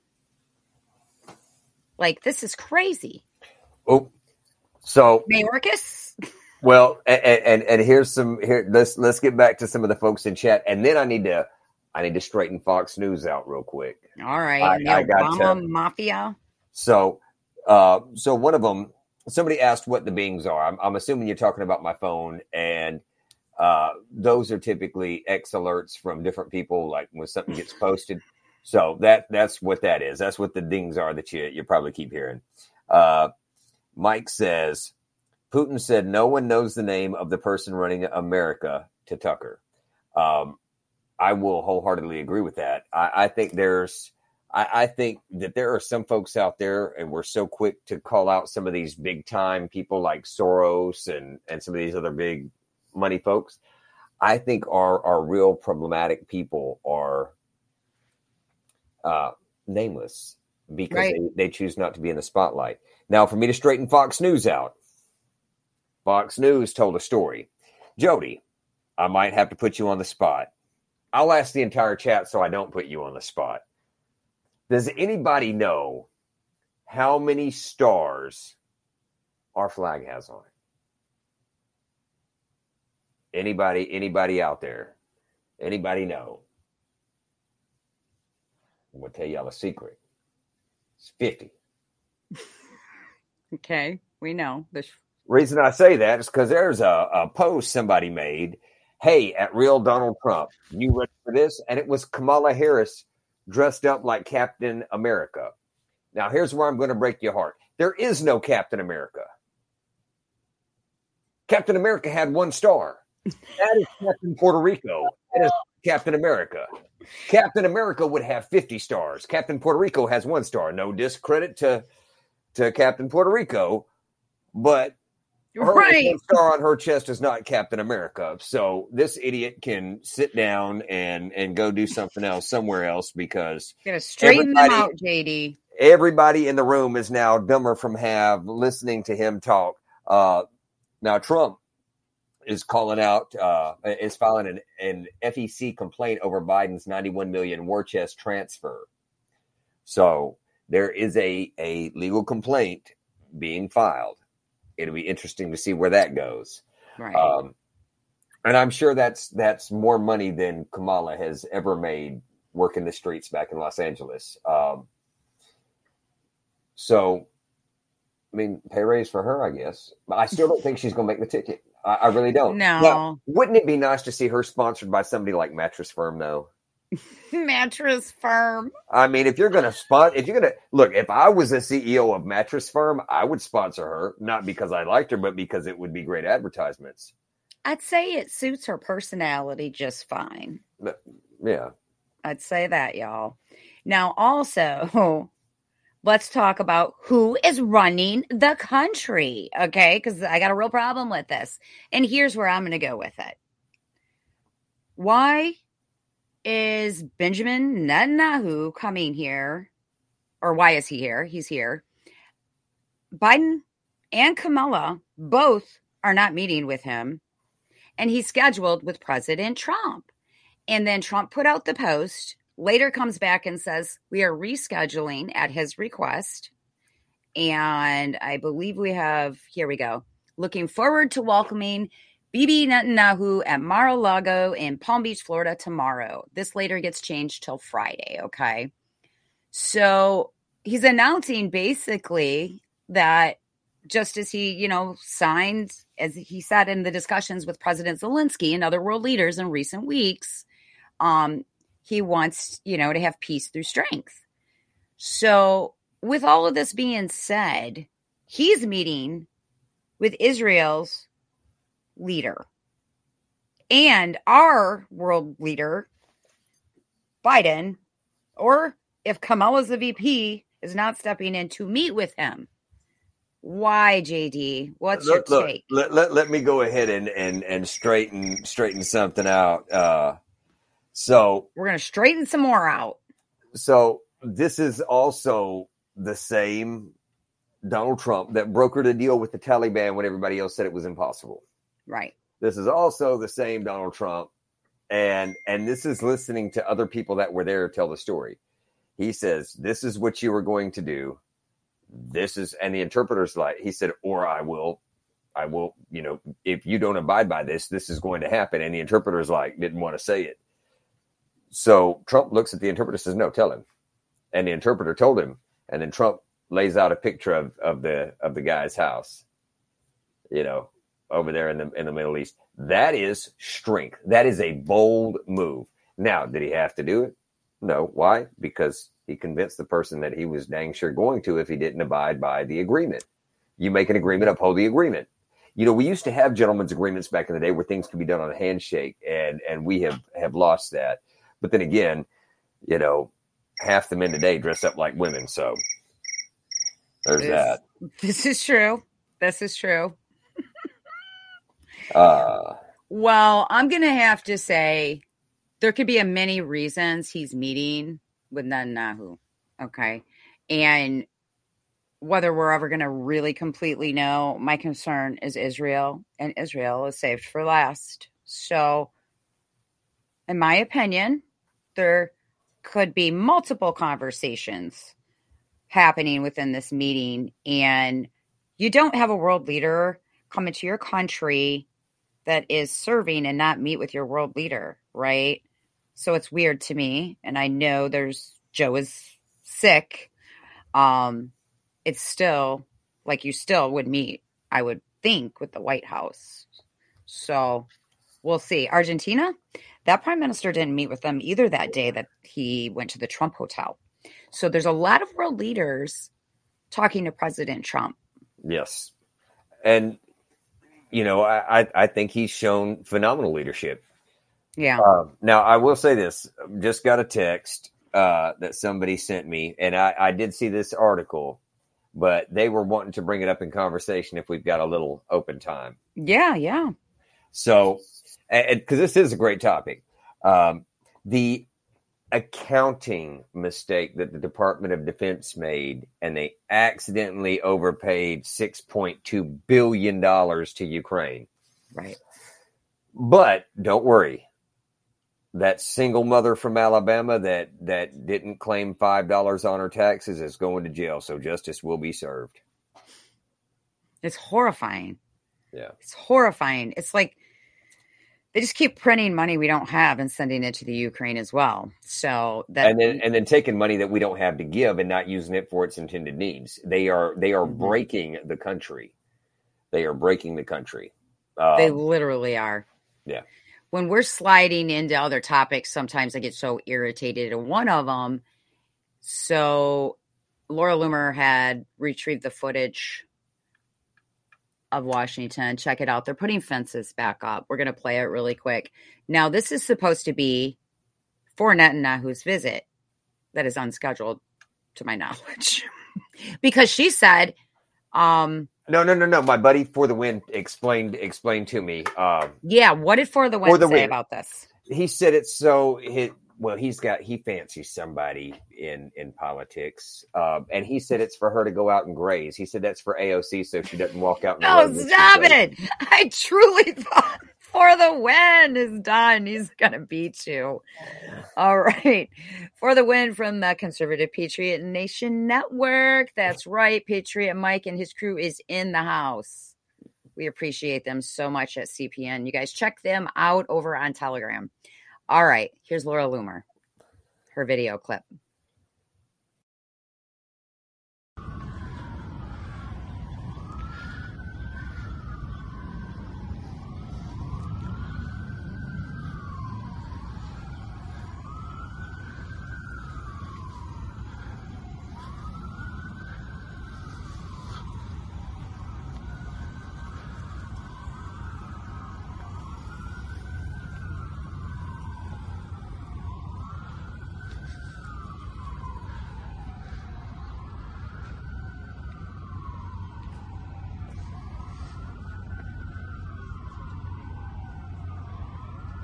Speaker 1: like, this is crazy.
Speaker 2: Oh, so
Speaker 1: Mayorkas?
Speaker 2: Well, and, and and here's some here. Let's let's get back to some of the folks in chat, and then I need to I need to straighten Fox News out real quick.
Speaker 1: All right,
Speaker 2: I,
Speaker 1: the
Speaker 2: I got
Speaker 1: Obama
Speaker 2: to,
Speaker 1: mafia.
Speaker 2: So, uh, so one of them, somebody asked what the bings are. I'm, I'm assuming you're talking about my phone, and uh, those are typically X alerts from different people, like when something gets posted. So that that's what that is. That's what the dings are that you you probably keep hearing. Uh, Mike says, Putin said no one knows the name of the person running America to Tucker. Um, I will wholeheartedly agree with that. I, I think there's, I, I think that there are some folks out there, and we're so quick to call out some of these big time people like Soros and, and some of these other big money folks. I think our, our real problematic people are uh, nameless because
Speaker 1: right.
Speaker 2: they, they choose not to be in the spotlight. Now, for me to straighten Fox News out, Fox News told a story. Jody, I might have to put you on the spot. I'll ask the entire chat so I don't put you on the spot. Does anybody know how many stars our flag has on it? Anybody, anybody out there? Anybody know? I'm going to tell y'all a secret. It's fifty.
Speaker 1: Okay, we know. The
Speaker 2: reason I say that is because there's a, a post somebody made. Hey, at Real Donald Trump, you ready for this? And it was Kamala Harris dressed up like Captain America. Now, here's where I'm going to break your heart. There is no Captain America. Captain America had one star. That is Captain Puerto Rico. That is Captain America. Captain America would have fifty stars. Captain Puerto Rico has one star. No discredit to, to Captain Puerto Rico, but her
Speaker 1: right.
Speaker 2: one star on her chest is not Captain America. So this idiot can sit down and, and go do something else somewhere else because
Speaker 1: gotta straighten them out, J D.
Speaker 2: Everybody in the room is now dumber from have listening to him talk. Uh, now Trump is calling out, uh, is filing an, an F E C complaint over Biden's ninety-one million war chest transfer. So there is a, a legal complaint being filed. It'll be interesting to see where that goes.
Speaker 1: Right.
Speaker 2: Um, and I'm sure that's, that's more money than Kamala has ever made working the streets back in Los Angeles. Um, so, I mean, pay raise for her, I guess. But I still don't think she's going to make the ticket. I, I really don't.
Speaker 1: No.
Speaker 2: Now, wouldn't it be nice to see her sponsored by somebody like Mattress Firm, though?
Speaker 1: Mattress Firm.
Speaker 2: I mean, if you're going to spot, if you're going to look, if I was a C E O of Mattress Firm, I would sponsor her, not because I liked her, but because it would be great advertisements.
Speaker 1: I'd say it suits her personality just fine.
Speaker 2: Yeah.
Speaker 1: I'd say that, y'all. Now, also, let's talk about who is running the country, okay? Because I got a real problem with this. And here's where I'm going to go with it. Why is Benjamin Netanyahu coming here? Or why is he here? He's here. Biden and Kamala both are not meeting with him. And he's scheduled with President Trump. And then Trump put out the post, later comes back and says, we are rescheduling at his request. And I believe we have, here we go. Looking forward to welcoming Bibi Netanyahu at Mar-a-Lago in Palm Beach, Florida tomorrow. This later gets changed till Friday, okay? So he's announcing basically that just as he, you know, signed, as he said in the discussions with President Zelensky and other world leaders in recent weeks, um, he wants, you know, to have peace through strength. So with all of this being said, he's meeting with Israel's leader and our world leader, Biden, or if Kamala's the V P, is not stepping in to meet with him. Why, J D? What's
Speaker 2: look,
Speaker 1: your
Speaker 2: look,
Speaker 1: take?
Speaker 2: Let, let, let me go ahead and, and, and straighten straighten something out. Uh, so
Speaker 1: we're going to straighten some more out.
Speaker 2: So this is also the same Donald Trump that brokered a deal with the Taliban when everybody else said it was impossible.
Speaker 1: Right.
Speaker 2: This is also the same Donald Trump. And and this is listening to other people that were there tell the story. He says, this is what you were going to do. This is, and the interpreter's like, he said, or I will, I will, you know, if you don't abide by this, this is going to happen. And the interpreter's like, didn't want to say it. So Trump looks at the interpreter and says, no, tell him. And the interpreter told him. And then Trump lays out a picture of, of the of the guy's house, you know, over there in the in the Middle East. That is strength. That is a bold move. Now, did he have to do it? No. Why? Because he convinced the person that he was dang sure going to if he didn't abide by the agreement. You make an agreement, uphold the agreement. You know, we used to have gentlemen's agreements back in the day where things could be done on a handshake, and and we have, have lost that. But then again, you know, half the men today dress up like women. So there's
Speaker 1: this,
Speaker 2: that.
Speaker 1: This is true. This is true.
Speaker 2: uh,
Speaker 1: well, I'm going to have to say there could be a many reasons he's meeting with Netanyahu. Okay. And whether we're ever going to really completely know, my concern is Israel, and Israel is saved for last. So, in my opinion, there could be multiple conversations happening within this meeting, and you don't have a world leader come into your country that is serving and not meet with your world leader, right? So it's weird to me, and I know there's Joe is sick. Um, it's still like you still would meet, I would think, with the White House. So we'll see. Argentina, that prime minister didn't meet with them either that day that he went to the Trump hotel. So there's a lot of world leaders talking to President Trump.
Speaker 2: Yes. And, you know, I, I think he's shown phenomenal leadership.
Speaker 1: Yeah.
Speaker 2: Uh, now, I will say this. Just got a text uh, that somebody sent me, and I, I did see this article, but they were wanting to bring it up in conversation if we've got a little open time.
Speaker 1: Yeah, yeah.
Speaker 2: So, because this is a great topic. Um, the accounting mistake that the Department of Defense made, and they accidentally overpaid six point two billion dollars to Ukraine.
Speaker 1: Right.
Speaker 2: But don't worry. That single mother from Alabama that, that didn't claim five dollars on her taxes is going to jail. So justice will be served.
Speaker 1: It's horrifying.
Speaker 2: Yeah.
Speaker 1: It's horrifying. It's like they just keep printing money we don't have and sending it to the Ukraine as well. So that
Speaker 2: and then and then taking money that we don't have to give and not using it for its intended needs. They are they are mm-hmm. breaking the country. They are breaking the country. Um,
Speaker 1: they literally are.
Speaker 2: Yeah.
Speaker 1: When we're sliding into other topics, sometimes I get so irritated. And one of them, so Laura Loomer had retrieved the footage of Washington. Check it out. They're putting fences back up. We're going to play it really quick. Now, this is supposed to be for Netanyahu's visit that is unscheduled, to my knowledge. Because she said... um.
Speaker 2: No, no, no, no. My buddy For the Win explained explained to me. Um,
Speaker 1: yeah, what did For the Win say Win. about this?
Speaker 2: He said it's so. He, well, he's got he fancies somebody in in politics, um, and he said it's for her to go out and graze. He said that's for A O C, so she doesn't walk out.
Speaker 1: No, stop it! I truly thought For the Win is done. He's gonna beat you. All right. For the Win from the Conservative Patriot Nation Network. That's right. Patriot Mike and his crew is in the house. We appreciate them so much at C P N. You guys check them out over on Telegram. All right. Here's Laura Loomer. Her video clip.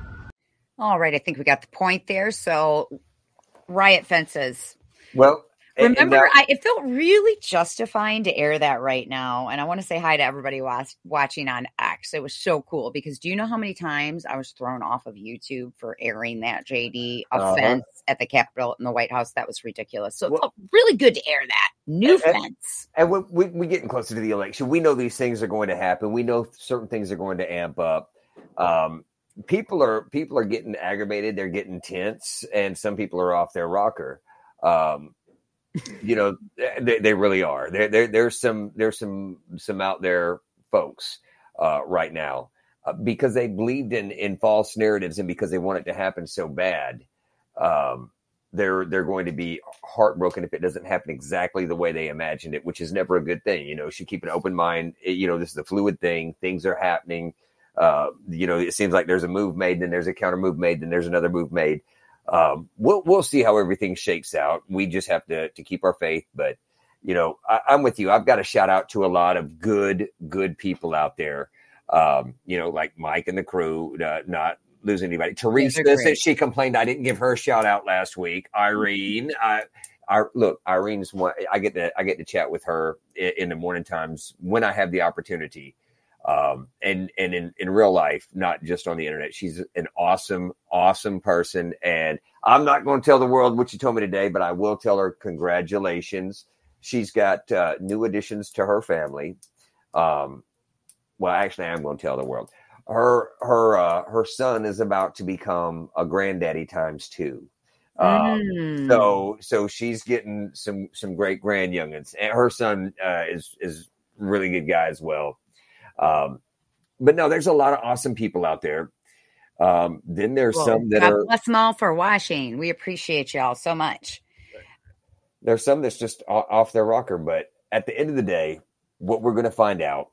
Speaker 1: All right, I think we got the point there. So, riot fences.
Speaker 2: Well,
Speaker 1: Remember, now, I, it felt really justifying to air that right now. And I want to say hi to everybody was, watching on X. It was so cool because do you know how many times I was thrown off of YouTube for airing that J D offense uh-huh. at the Capitol in the White House? That was ridiculous. So it well, felt really good to air that new and, fence.
Speaker 2: And we're, we, we're getting closer to the election. We know these things are going to happen. We know certain things are going to amp up. Um, people are people are getting aggravated. They're getting tense. And some people are off their rocker. Um You know, they, they really are. There, there, there's some, there's some, some out there folks uh, right now uh, because they believed in, in false narratives and because they want it to happen so bad. Um, they're, they're going to be heartbroken if it doesn't happen exactly the way they imagined it, which is never a good thing. You know, should keep an open mind. You know, this is a fluid thing. Things are happening. Uh, you know, it seems like there's a move made, then there's a counter move made, then there's another move made. Um, we'll, we'll see how everything shakes out. We just have to, to keep our faith. But, you know, I, I'm with you. I've got to shout out to a lot of good, good people out there. Um, you know, like Mike and the crew, uh, not losing anybody. Teresa said she complained I didn't give her a shout out last week. Irene, I, I look, Irene's one. I get to, I get to chat with her in, in the morning times when I have the opportunity. Um, and, and in, in real life, not just on the internet. She's an awesome, awesome person. And I'm not going to tell the world what you told me today, but I will tell her congratulations. She's got uh, new additions to her family. Um, well, actually, I'm going to tell the world. Her, her, uh, her son is about to become a granddaddy times two. Um, mm. So, so she's getting some, some great grand youngins, and her son uh, is, is a really good guy as well. Um, but no, there's a lot of awesome people out there. Um, then there's well, some that God are
Speaker 1: bless them all for watching. We appreciate y'all so much.
Speaker 2: There's some that's just off their rocker, but at the end of the day, what we're going to find out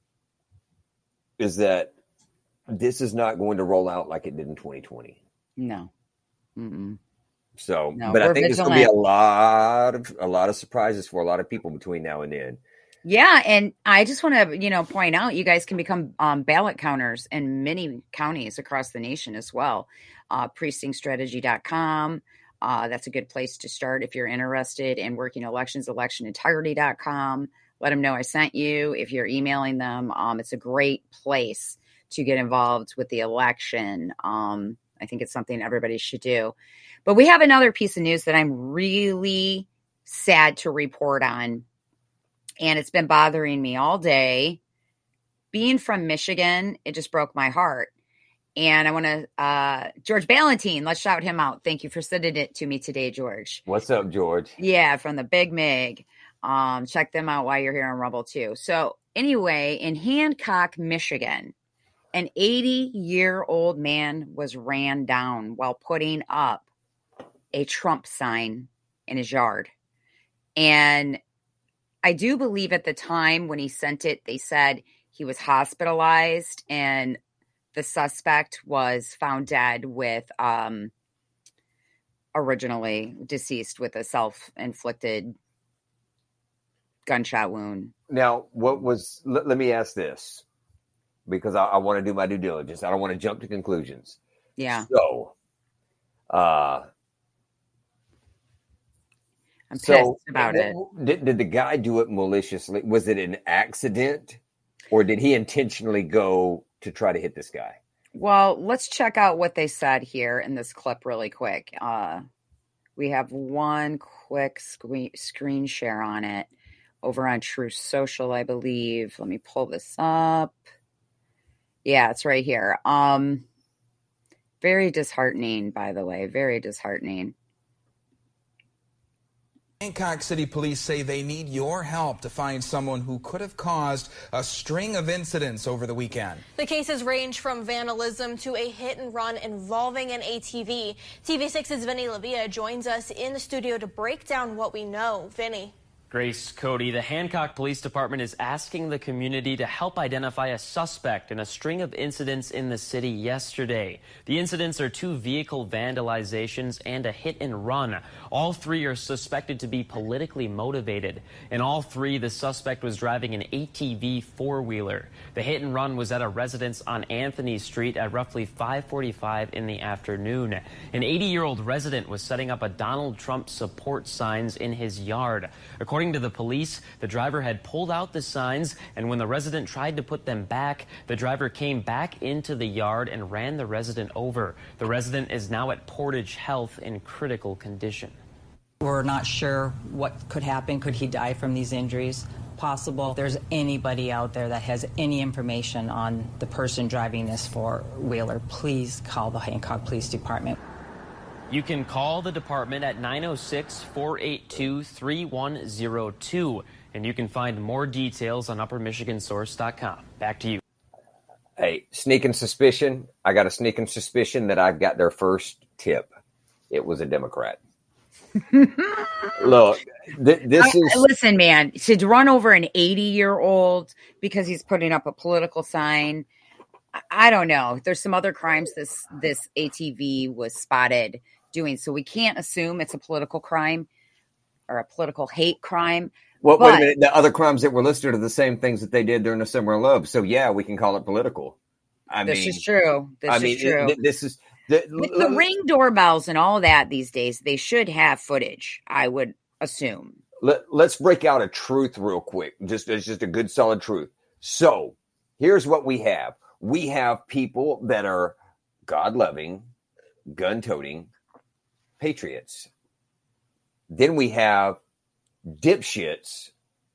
Speaker 2: is that this is not going to roll out like it did in twenty twenty.
Speaker 1: No. Mm-mm.
Speaker 2: So,
Speaker 1: no,
Speaker 2: but I think there's going to be a lot of, a lot of surprises for a lot of people between now and then.
Speaker 1: Yeah, and I just want to, you know, point out you guys can become um, ballot counters in many counties across the nation as well. Uh, precinct strategy dot com. Uh, that's a good place to start if you're interested in working elections. election integrity dot com. Let them know I sent you. If you're emailing them, um, it's a great place to get involved with the election. Um, I think it's something everybody should do. But we have another piece of news that I'm really sad to report on. And it's been bothering me all day. Being from Michigan, it just broke my heart. And I want to, uh, George Ballantine, let's shout him out. Thank you for sending it to me today, George.
Speaker 2: What's up, George?
Speaker 1: Yeah, from the Big Mig. Um, check them out while you're here on Rumble too. So anyway, in Hancock, Michigan, an eighty-year-old man was ran down while putting up a Trump sign in his yard. And I do believe at the time when he sent it, they said he was hospitalized and the suspect was found dead with um, originally deceased with a self-inflicted gunshot wound.
Speaker 2: Now, what was, let, let me ask this because I, I want to do my due diligence. I don't want to jump to conclusions.
Speaker 1: Yeah.
Speaker 2: So, uh,
Speaker 1: I'm pissed
Speaker 2: so,
Speaker 1: about it.
Speaker 2: Did, did the guy do it maliciously? Was it an accident or did he intentionally go to try to hit this guy?
Speaker 1: Well, let's check out what they said here in this clip really quick. Uh, we have one quick screen, screen share on it over on Truth Social, I believe. Let me pull this up. Yeah, it's right here. Um, very disheartening, by the way. Very disheartening.
Speaker 9: Hancock City Police say they need your help to find someone who could have caused a string of incidents over the weekend.
Speaker 10: The cases range from vandalism to a hit and run involving an A T V. T V six's Vinny Lavia joins us in the studio to break down what we know. Vinny.
Speaker 11: Grace, Cody, the Hancock Police Department is asking the community to help identify a suspect in a string of incidents in the city yesterday. The incidents are two vehicle vandalizations and a hit and run. All three are suspected to be politically motivated. In all three, the suspect was driving an A T V four-wheeler. The hit and run was at a residence on Anthony Street at roughly five forty-five in the afternoon. An eighty-year-old resident was setting up a Donald Trump support signs in his yard. According to the police, the driver had pulled out the signs, and when the resident tried to put them back, the driver came back into the yard and ran the resident over. The resident is now at Portage Health in critical condition.
Speaker 12: We're not sure what could happen. Could he die from these injuries? Possible. If there's anybody out there that has any information on the person driving this four-wheeler, please call the Hancock Police Department.
Speaker 11: You can call the department at nine oh six, four eight two, three one oh two, and you can find more details on upper michigan source dot com. Back to you.
Speaker 2: Hey, sneaking suspicion. I got a sneaking suspicion that I've got their first tip. It was a Democrat. Look, th- this
Speaker 1: I,
Speaker 2: is...
Speaker 1: Listen, man, to run over an eighty-year-old because he's putting up a political sign, I, I don't know. There's some other crimes this this A T V was spotted doing, so we can't assume it's a political crime or a political hate crime.
Speaker 2: Well,
Speaker 1: but,
Speaker 2: wait a minute. The other crimes that were listed are the same things that they did during the Summer of Love. So, yeah, we can call it political. I
Speaker 1: this
Speaker 2: mean,
Speaker 1: is true. This
Speaker 2: I
Speaker 1: is
Speaker 2: mean,
Speaker 1: true.
Speaker 2: It, this is the,
Speaker 1: With the ring doorbells and all that these days, they should have footage, I would assume.
Speaker 2: Let, let's break out a truth real quick. Just it's just a good, solid truth. So, here's what we have. We have people that are God-loving, gun-toting patriots. Then we have dipshits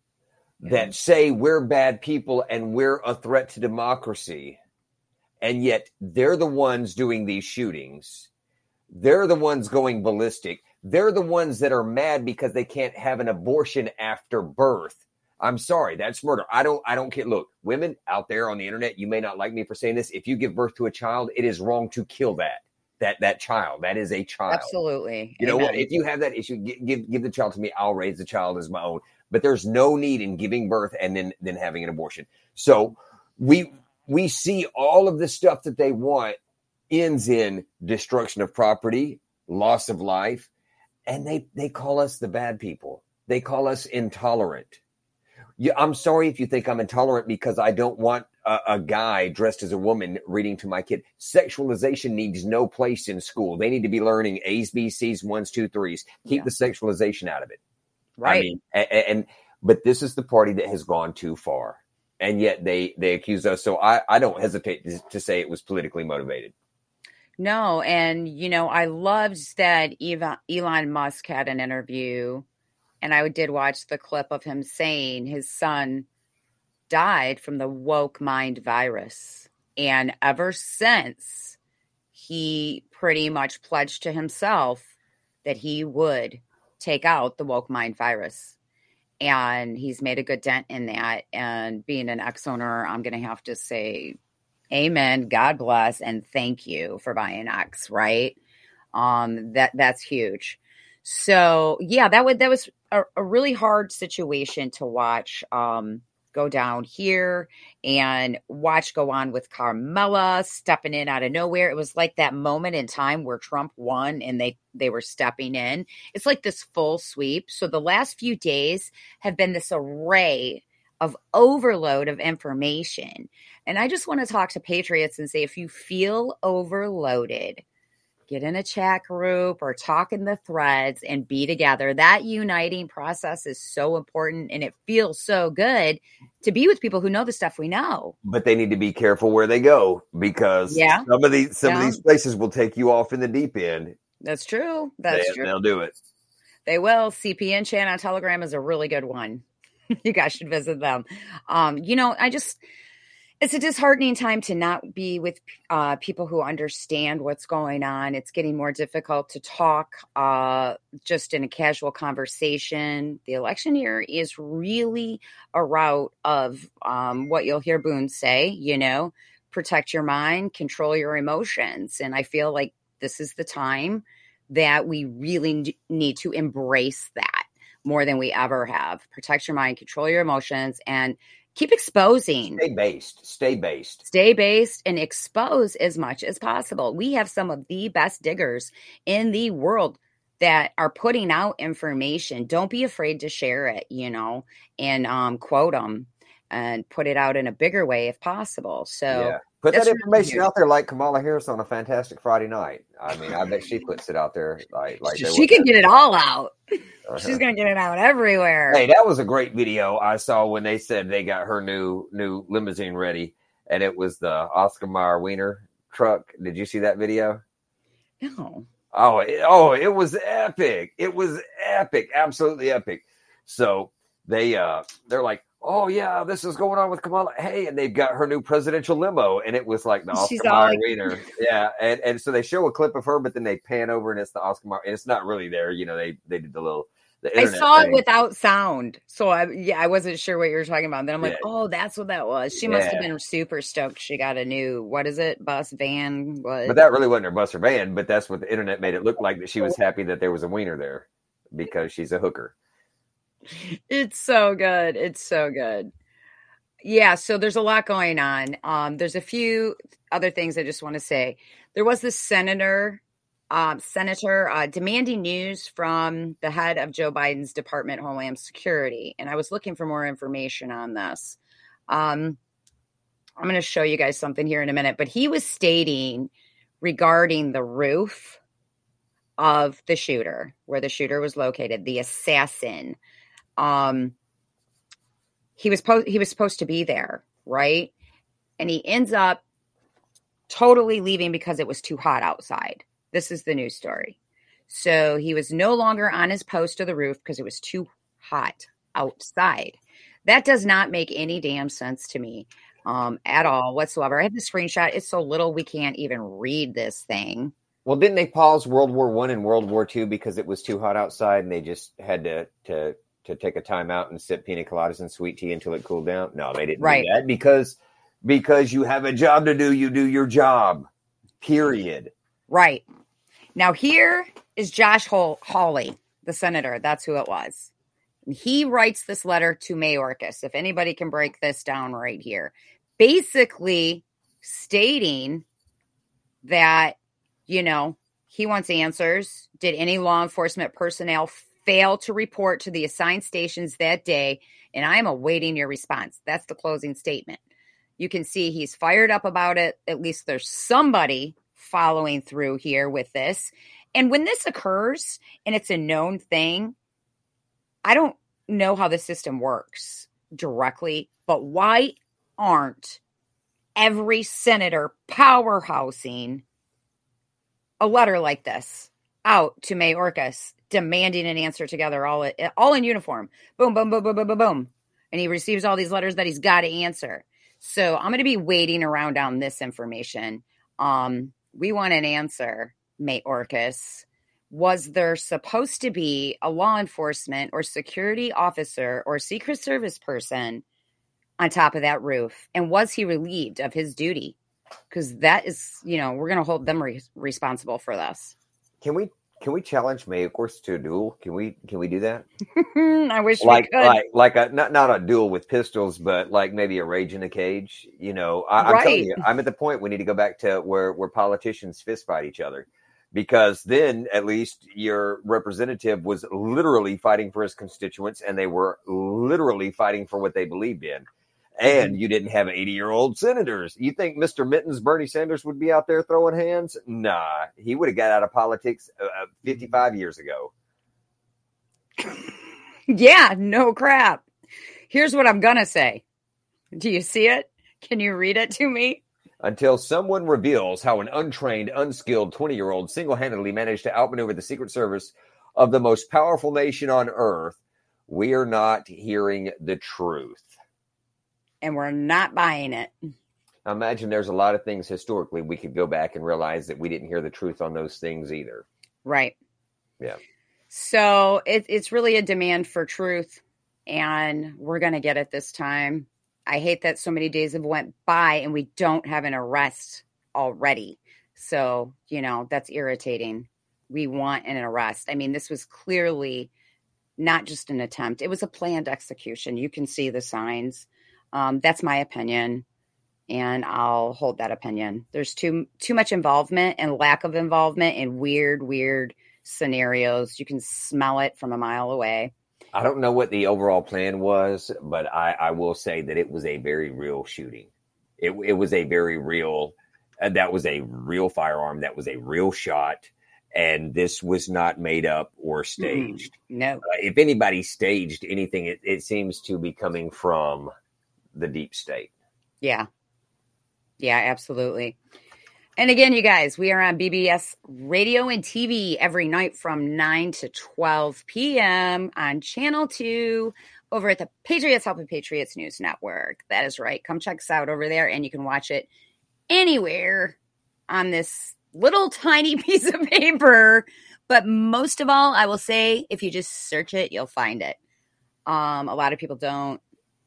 Speaker 2: that say we're bad people and we're a threat to democracy. And yet they're the ones doing these shootings. They're the ones going ballistic. They're the ones that are mad because they can't have an abortion after birth. I'm sorry, that's murder. I don't, I don't care. Look, women out there on the internet, you may not like me for saying this. If you give birth to a child, it is wrong to kill that, that, that child. That is a child.
Speaker 1: Absolutely.
Speaker 2: You know what? If you have that issue, give, give, give the child to me. I'll raise the child as my own. But there's no need in giving birth and then, then having an abortion. So we, we see all of the stuff that they want ends in destruction of property, loss of life. And they, they call us the bad people. They call us intolerant. Yeah, I'm sorry if you think I'm intolerant because I don't want a, a guy dressed as a woman reading to my kid. Sexualization needs no place in school. They need to be learning A's, B's, C's, ones, two, threes. Keep yeah. the sexualization out of it.
Speaker 1: Right.
Speaker 2: I mean, and, and but this is the party that has gone too far, and yet they they accuse us. So I I don't hesitate to, to say it was politically motivated.
Speaker 1: No, and you know I loved that Eva, Elon Musk had an interview. And I did watch the clip of him saying his son died from the woke mind virus. And ever since, he pretty much pledged to himself that he would take out the woke mind virus. And he's made a good dent in that. And being an X-owner, I'm going to have to say, amen, God bless, and thank you for buying X, right? Um, that that's huge. So yeah, that would that was a, a really hard situation to watch um, go down here and watch go on with Carmella stepping in out of nowhere. It was like that moment in time where Trump won and they they were stepping in. It's like this full sweep. So the last few days have been this array of overload of information. And I just want to talk to patriots and say, if you feel overloaded, get in a chat group or talk in the threads and be together. That uniting process is so important, and it feels so good to be with people who know the stuff we know.
Speaker 2: But they need to be careful where they go because
Speaker 1: yeah.
Speaker 2: some of these some
Speaker 1: yeah.
Speaker 2: of these places will take you off in the deep end.
Speaker 1: That's true. That's
Speaker 2: they,
Speaker 1: true.
Speaker 2: They'll do it.
Speaker 1: They will. C P N Chat on Telegram is a really good one. You guys should visit them. Um, you know, I just... It's a disheartening time to not be with uh, people who understand what's going on. It's getting more difficult to talk uh, just in a casual conversation. The election year is really a route of um, what you'll hear Boone say, you know, protect your mind, control your emotions. And I feel like this is the time that we really need to embrace that. more than we ever have. Protect your mind, control your emotions, and keep exposing.
Speaker 2: Stay based. Stay based.
Speaker 1: Stay based and expose as much as possible. We have some of the best diggers in the world that are putting out information. Don't be afraid to share it, you know, and um, quote them and put it out in a bigger way if possible. So
Speaker 2: yeah. Put that information really out there like Kamala Harris on a Fantastic Friday Night. I mean, I bet she puts it out there. Like, like
Speaker 1: she, she can get it all out. Uh-huh. She's going to get it out everywhere.
Speaker 2: Hey, that was a great video I saw when they said they got her new new limousine ready. And it was the Oscar Mayer Wiener truck. Did you see that video?
Speaker 1: No.
Speaker 2: Oh, it, oh, it was epic. It was epic. Absolutely epic. So they, uh, they're like, oh yeah, this is going on with Kamala. Hey, and they've got her new presidential limo. And it was like the Oscar Mayer Wiener. Yeah. And, and so they show a clip of her, but then they pan over and it's the Oscar Mayer. And it's not really there. You know, they, they did the little, the
Speaker 1: I saw
Speaker 2: thing.
Speaker 1: It without sound. So I, yeah, I wasn't sure what you were talking about. Then I'm like,
Speaker 2: yeah.
Speaker 1: oh, that's what that was. She
Speaker 2: yeah.
Speaker 1: must have been super stoked. She got a new, what is it? Bus, van. What?
Speaker 2: But that really wasn't her bus or van, but that's what the internet made it look like, that she was happy that there was a wiener there because she's a hooker.
Speaker 1: It's so good. It's so good. Yeah. So there's a lot going on. Um, there's a few other things I just want to say. There was this senator Um, senator uh, demanding news from the head of Joe Biden's Department of Homeland Security. And I was looking for more information on this. Um, I'm going to show you guys something here in a minute, but he was stating regarding the roof of the shooter, where the shooter was located, the assassin. Um, he was po- he was supposed to be there, right? And he ends up totally leaving because it was too hot outside. This is the news story. So he was no longer on his post to the roof because it was too hot outside. That does not make any damn sense to me um, at all whatsoever. I have the screenshot. It's so little we can't even read this thing.
Speaker 2: Well, didn't they pause World War One and World War Two because it was too hot outside and they just had to to to take a time out and sip pina coladas and sweet tea until it cooled down? No, they didn't
Speaker 1: right.
Speaker 2: do that because because you have a job to do. You do your job. Period.
Speaker 1: Right. Now, here is Josh Hawley, the senator. That's who it was. And he writes this letter to Mayorkas, if anybody can break this down right here, basically stating that, you know, he wants answers. Did any law enforcement personnel fail to report to the assigned stations that day? And I'm awaiting your response. That's the closing statement. You can see he's fired up about it. At least there's somebody following through here with this. And when this occurs and it's a known thing, I don't know how the system works directly, but why aren't every senator powerhousing a letter like this out to Mayorkas demanding an answer together, all, all in uniform? Boom, boom, boom, boom, boom, boom, boom. And he receives all these letters that he's got to answer. So I'm going to be waiting around on this information. Um, We want an answer, Mayorkas. Was there supposed to be a law enforcement or security officer or Secret Service person on top of that roof? And was he relieved of his duty? Because that is, you know, we're going to hold them re- responsible for this.
Speaker 2: Can we can we challenge Mayorkas to a duel? Can we can we do that?
Speaker 1: I wish
Speaker 2: like
Speaker 1: we could.
Speaker 2: like like a not not a duel with pistols, but like maybe a rage in a cage. You know, I, I'm
Speaker 1: right.
Speaker 2: telling you, I'm at the point we need to go back to where where politicians fist fight each other, because then at least your representative was literally fighting for his constituents, and they were literally fighting for what they believed in. And you didn't have eighty-year-old senators. You think Mister Mittens, Bernie Sanders, would be out there throwing hands? Nah, he would have got out of politics uh, fifty-five years ago.
Speaker 1: Yeah, no crap. Here's what I'm going to say. Do you see it? Can you read it to me?
Speaker 2: Until someone reveals how an untrained, unskilled twenty-year-old single-handedly managed to outmaneuver the Secret Service of the most powerful nation on earth, we are not hearing the truth.
Speaker 1: And we're not buying it.
Speaker 2: I imagine there's a lot of things historically we could go back and realize that we didn't hear the truth on those things either.
Speaker 1: Right.
Speaker 2: Yeah.
Speaker 1: So it, it's really a demand for truth, and we're going to get it this time. I hate that so many days have went by and we don't have an arrest already. So, you know, that's irritating. We want an arrest. I mean, this was clearly not just an attempt. It was a planned execution. You can see the signs. Um, that's my opinion, and I'll hold that opinion. There's too too much involvement and lack of involvement in weird, weird scenarios. You can smell it from a mile away.
Speaker 2: I don't know what the overall plan was, but I, I will say that it was a very real shooting. It, it was a very real, uh, that was a real firearm. That was a real shot. And this was not made up or staged.
Speaker 1: Mm, no.
Speaker 2: Uh, if anybody staged anything, it, it seems to be coming from the deep state.
Speaker 1: Yeah. Yeah, absolutely. And again, you guys, we are on B B S Radio and T V every night from nine to twelve p.m. on Channel two over at the Patriots Helping Patriots News Network. That is right. Come check us out over there, and you can watch it anywhere on this little tiny piece of paper. But most of all, I will say, if you just search it, you'll find it. Um, a lot of people don't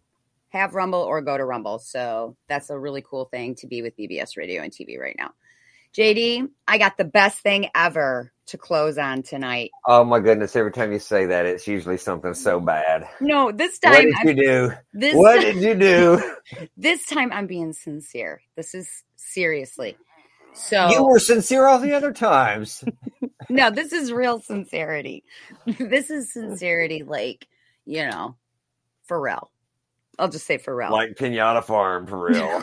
Speaker 1: have Rumble or go to Rumble. So that's a really cool thing to be with B B S Radio and T V right now. J D, I got the best thing ever to close on tonight.
Speaker 2: Oh my goodness. Every time you say that, it's usually something so bad.
Speaker 1: No, this time.
Speaker 2: What did
Speaker 1: I'm,
Speaker 2: you do?
Speaker 1: This
Speaker 2: what
Speaker 1: time,
Speaker 2: did you do?
Speaker 1: This time I'm being sincere. This is seriously. So
Speaker 2: you were sincere all the other times.
Speaker 1: No, this is real sincerity. This is sincerity, like, you know, for real. I'll just say for real.
Speaker 2: Like Pinata Farm, for real.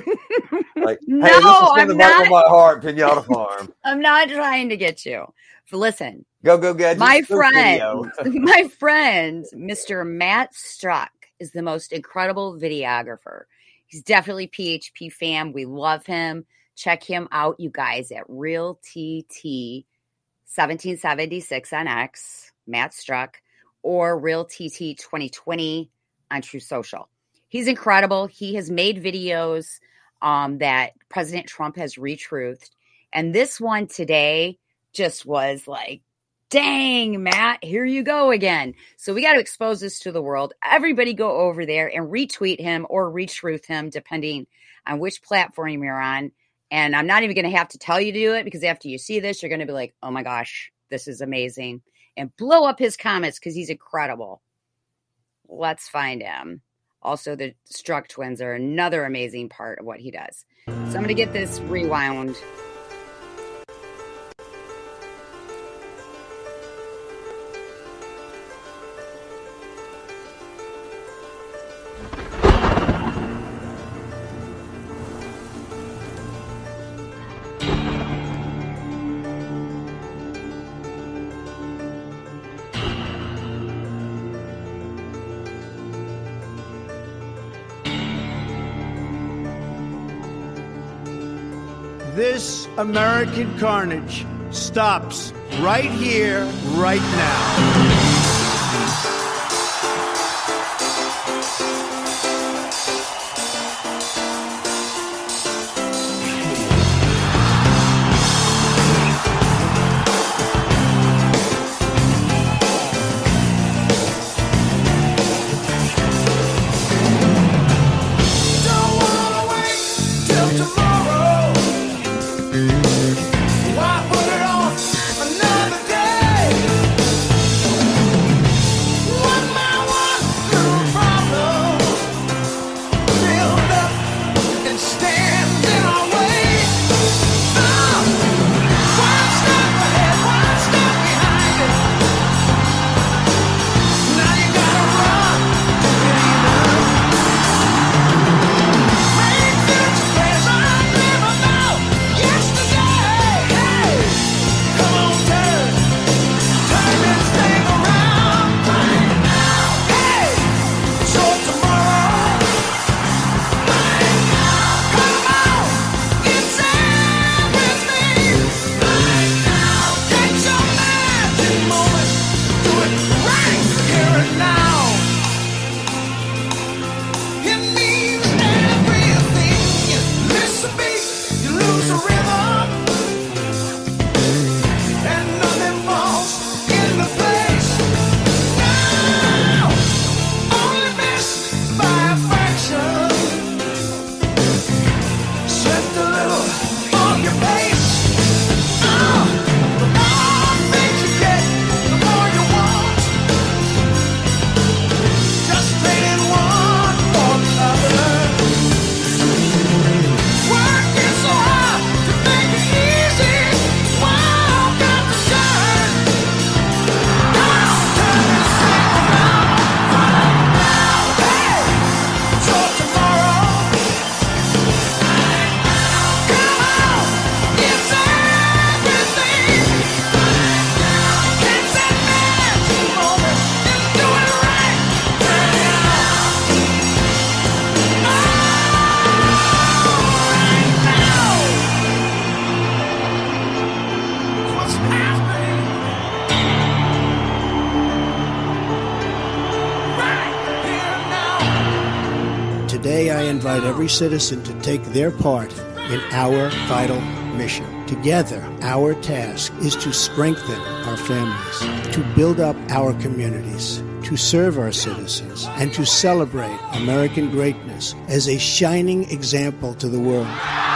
Speaker 2: Like,
Speaker 1: no,
Speaker 2: hey, this is from
Speaker 1: I'm
Speaker 2: the
Speaker 1: not.
Speaker 2: bottom of my heart, Pinata Farm.
Speaker 1: I'm not trying to get you. Listen.
Speaker 2: Go, go, gadgets.
Speaker 1: My
Speaker 2: go
Speaker 1: friend, my friend, Mister Matt Struck is the most incredible videographer. He's definitely P H P fam. We love him. Check him out, you guys, at Real T T seventeen seventy-six on X, Matt Struck, or Real T T twenty twenty on True Social. He's incredible. He has made videos um, that President Trump has retruthed. And this one today just was like, dang, Matt, here you go again. So we got to expose this to the world. Everybody go over there and retweet him or retruth him, depending on which platform you're on. And I'm not even going to have to tell you to do it, because after you see this, you're going to be like, oh my gosh, this is amazing. And blow up his comments, because he's incredible. Let's find him. Also, the Struck twins are another amazing part of what he does. So I'm going to get this rewound.
Speaker 5: This American carnage stops right here, right now.
Speaker 13: Why put it on another day?
Speaker 5: Today, I invite every citizen to take their part in our vital mission. Together, our task is to strengthen our families, to build up our communities, to serve our citizens, and to celebrate American greatness as a shining example to the world.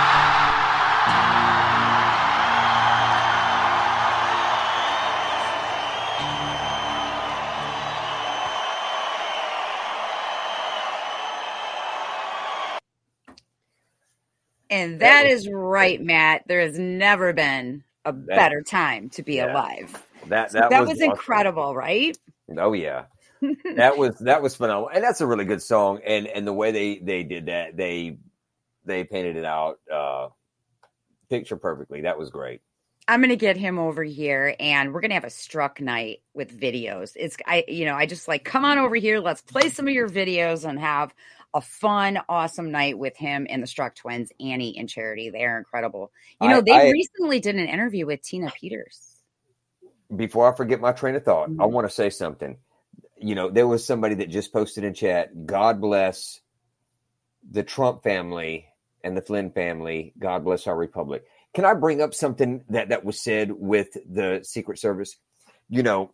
Speaker 1: And that is right, Matt. There has never been a
Speaker 2: That-
Speaker 1: better time to be
Speaker 2: yeah.
Speaker 1: alive.
Speaker 2: That
Speaker 1: So
Speaker 2: that,
Speaker 1: that
Speaker 2: was,
Speaker 1: was
Speaker 2: awesome.
Speaker 1: incredible, right?
Speaker 2: Oh yeah, that was that was phenomenal, and that's a really good song. And and the way they they did that, they they painted it out uh, picture perfectly. That was great.
Speaker 1: I'm gonna get him over here, and we're gonna have a Struck night with videos. It's I, you know, I just like come on over here. Let's play some of your videos and have a fun, awesome night with him and the Struck twins, Annie and Charity. They're incredible. You know,
Speaker 2: I-
Speaker 1: they
Speaker 2: I-
Speaker 1: recently did an interview with Tina Peters.
Speaker 2: Before I forget my train of thought, I
Speaker 1: Mhm.
Speaker 2: want to say something. You know, there was somebody that just posted in chat, God bless the Trump family and the Flynn family. God bless our republic. Can I bring up something that, that was said with the Secret Service? You know,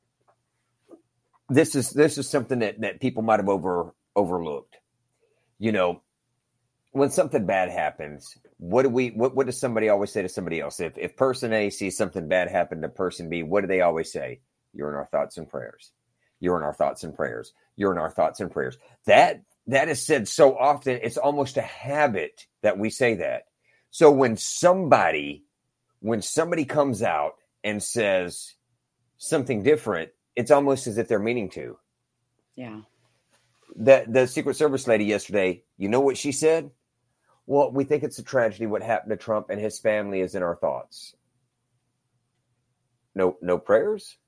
Speaker 2: this is this is something that, that people might have over overlooked. You know, when something bad happens, what do we what, what does somebody always say to somebody else? If if person A sees something bad happen to person B, what do they always say? You're in our thoughts and prayers. You're in our thoughts and prayers. You're in our thoughts and prayers. That that is said so often, it's almost a habit that we say that. So when somebody when somebody comes out and says something different, it's almost as if they're meaning to.
Speaker 1: Yeah.
Speaker 2: The the Secret Service lady yesterday, you know what she said? Well, we think it's a tragedy what happened to Trump, and his family is in our thoughts. No, no prayers?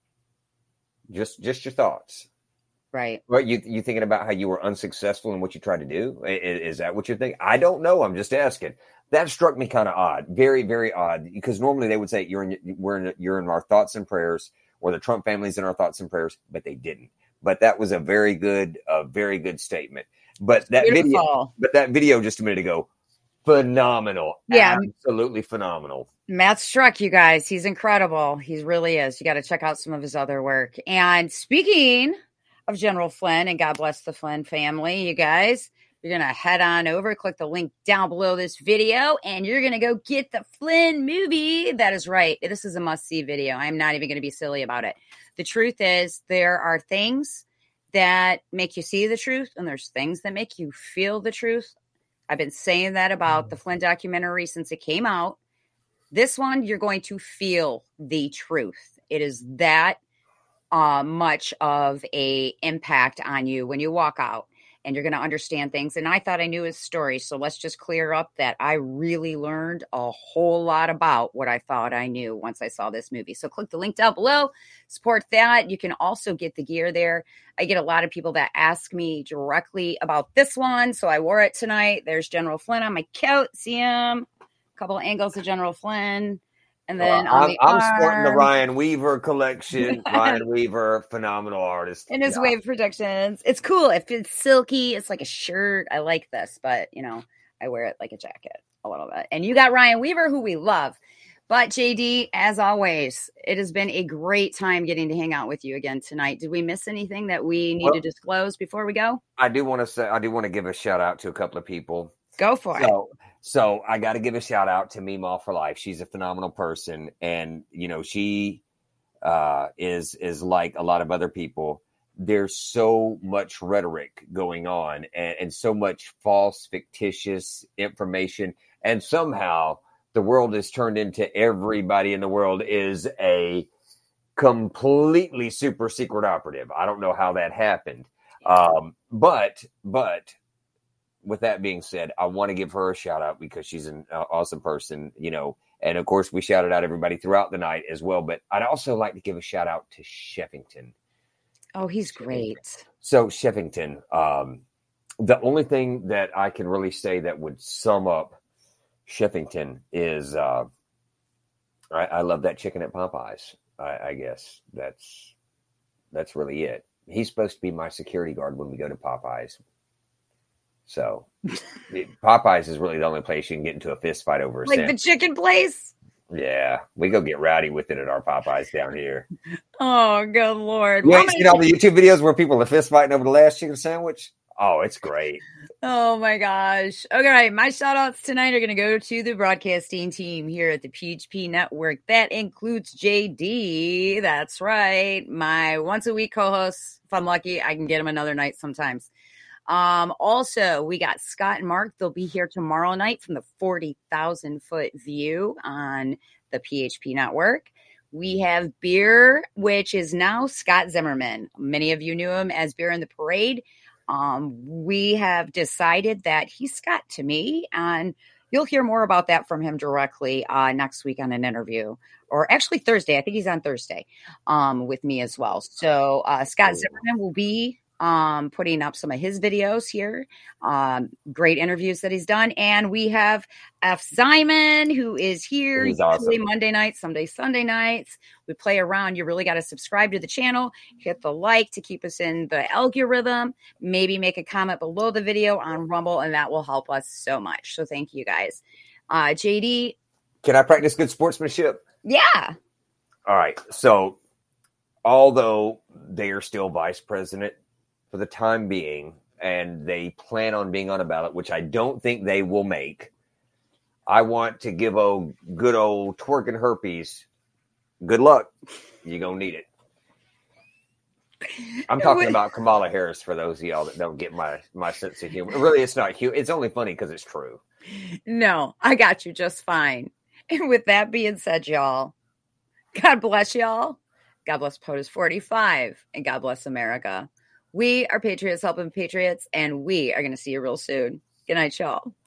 Speaker 2: Just just your thoughts.
Speaker 1: Right.
Speaker 2: Well, you you thinking about how you were unsuccessful in what you tried to do? Is, is that what you're thinking? I don't know. I'm just asking. That struck me kind of odd, very very odd, because normally they would say you're in we're in you're in our thoughts and prayers, or the Trump family's in our thoughts and prayers, but they didn't. But that was a very good, a very good statement. But that
Speaker 1: Beautiful.
Speaker 2: video, but that video just a minute ago, phenomenal.
Speaker 1: Yeah.
Speaker 2: Absolutely phenomenal.
Speaker 1: Matt Struck, you guys, he's incredible. He really is. You got to check out some of his other work. And speaking of General Flynn, and God bless the Flynn family, you guys, you're going to head on over, click the link down below this video, and you're going to go get the Flynn movie. That is right. This is a must-see video. I'm not even going to be silly about it. The truth is, there are things that make you see the truth, and there's things that make you feel the truth. I've been saying that about the Flynn documentary since it came out. This one, you're going to feel the truth. It is that uh, much of a impact on you when you walk out, and you're going to understand things. And I thought I knew his story, so let's just clear up that I really learned a whole lot about what I thought I knew once I saw this movie. So click the link down below, support that. You can also get the gear there. I get a lot of people that ask me directly about this one, so I wore it tonight. There's General Flynn on my coat. See him? A couple of angles of General Flynn. And then
Speaker 2: Well,
Speaker 1: on
Speaker 2: I'm,
Speaker 1: the
Speaker 2: I'm
Speaker 1: arm,
Speaker 2: sporting the Ryan Weaver collection. Ryan Weaver, phenomenal artist.
Speaker 1: in his
Speaker 2: Yeah.
Speaker 1: wave predictions. It's cool. If it's silky, it's like a shirt. I like this, but you know, I wear it like a jacket a little bit. And you got Ryan Weaver, who we love. But J D, as always, it has been a great time getting to hang out with you again tonight. Did we miss anything that we need
Speaker 2: Well,
Speaker 1: to disclose before we go?
Speaker 2: I do want to say, I do want to give a shout out to a couple of people.
Speaker 1: Go for it.
Speaker 2: So, so I got to give a shout out to Meemaw for Life. She's a phenomenal person, and you know she uh, is is like a lot of other people. There's so much rhetoric going on, and, and so much false, fictitious information, and somehow the world is turned into everybody in the world is a completely super secret operative. I don't know how that happened, um, but but. With that being said, I want to give her a shout out because she's an uh, awesome person, you know, and of course we shouted out everybody throughout the night as well. But I'd also like to give a shout out to Sheffington.
Speaker 1: Oh, he's great.
Speaker 2: So Sheffington, um, the only thing that I can really say that would sum up Sheffington is uh, I, I love that chicken at Popeyes. I, I guess that's that's really it. He's supposed to be my security guard when we go to Popeyes. So Popeyes is really the only place you can get into a fist fight over a
Speaker 1: like
Speaker 2: sandwich.
Speaker 1: the chicken place.
Speaker 2: Yeah, we go get rowdy with it at our Popeyes down here.
Speaker 1: Oh, good Lord.
Speaker 2: You ain't seen all the YouTube videos where people are fist fighting over the last chicken sandwich? Oh, it's great.
Speaker 1: Oh, my gosh. Okay, right. My shout outs tonight are going to go to the broadcasting team here at the P H P Network. That includes J D. That's right. My once a week co-host. If I'm lucky, I can get him another night sometimes. Um, also, we got Scott and Mark. They'll be here tomorrow night from the forty thousand foot view on the P H P Network. We have Beer, which is now Scott Zimmerman. Many of you knew him as Beer in the Parade. Um, we have decided that he's Scott to me, and you'll hear more about that from him directly uh, next week on an interview, or actually Thursday. I think he's on Thursday um, with me as well. So uh, Scott Zimmerman will be um, putting up some of his videos here. Um, great interviews that he's done. And we have F. Zyman, who is here
Speaker 2: He's
Speaker 1: usually
Speaker 2: awesome.
Speaker 1: Monday nights, some days Sunday nights. We play around. You really got to subscribe to the channel, hit the like to keep us in the algorithm, maybe make a comment below the video on Rumble, and that will help us so much. So thank you guys. Uh, J D.
Speaker 2: Can I practice good sportsmanship?
Speaker 1: Yeah.
Speaker 2: All right. So, although they are still vice president for the time being, and they plan on being on a ballot, which I don't think they will make, I want to give a good old twerking herpes good luck. You're going to need it. I'm talking about Kamala Harris for those of y'all that don't get my, my sense of humor. Really, it's not humor. It's only funny because it's true.
Speaker 1: No, I got you just fine. And with that being said, y'all, God bless y'all. God bless POTUS forty-five, and God bless America. We are Patriots helping Patriots, and we are going to see you real soon. Good night, y'all.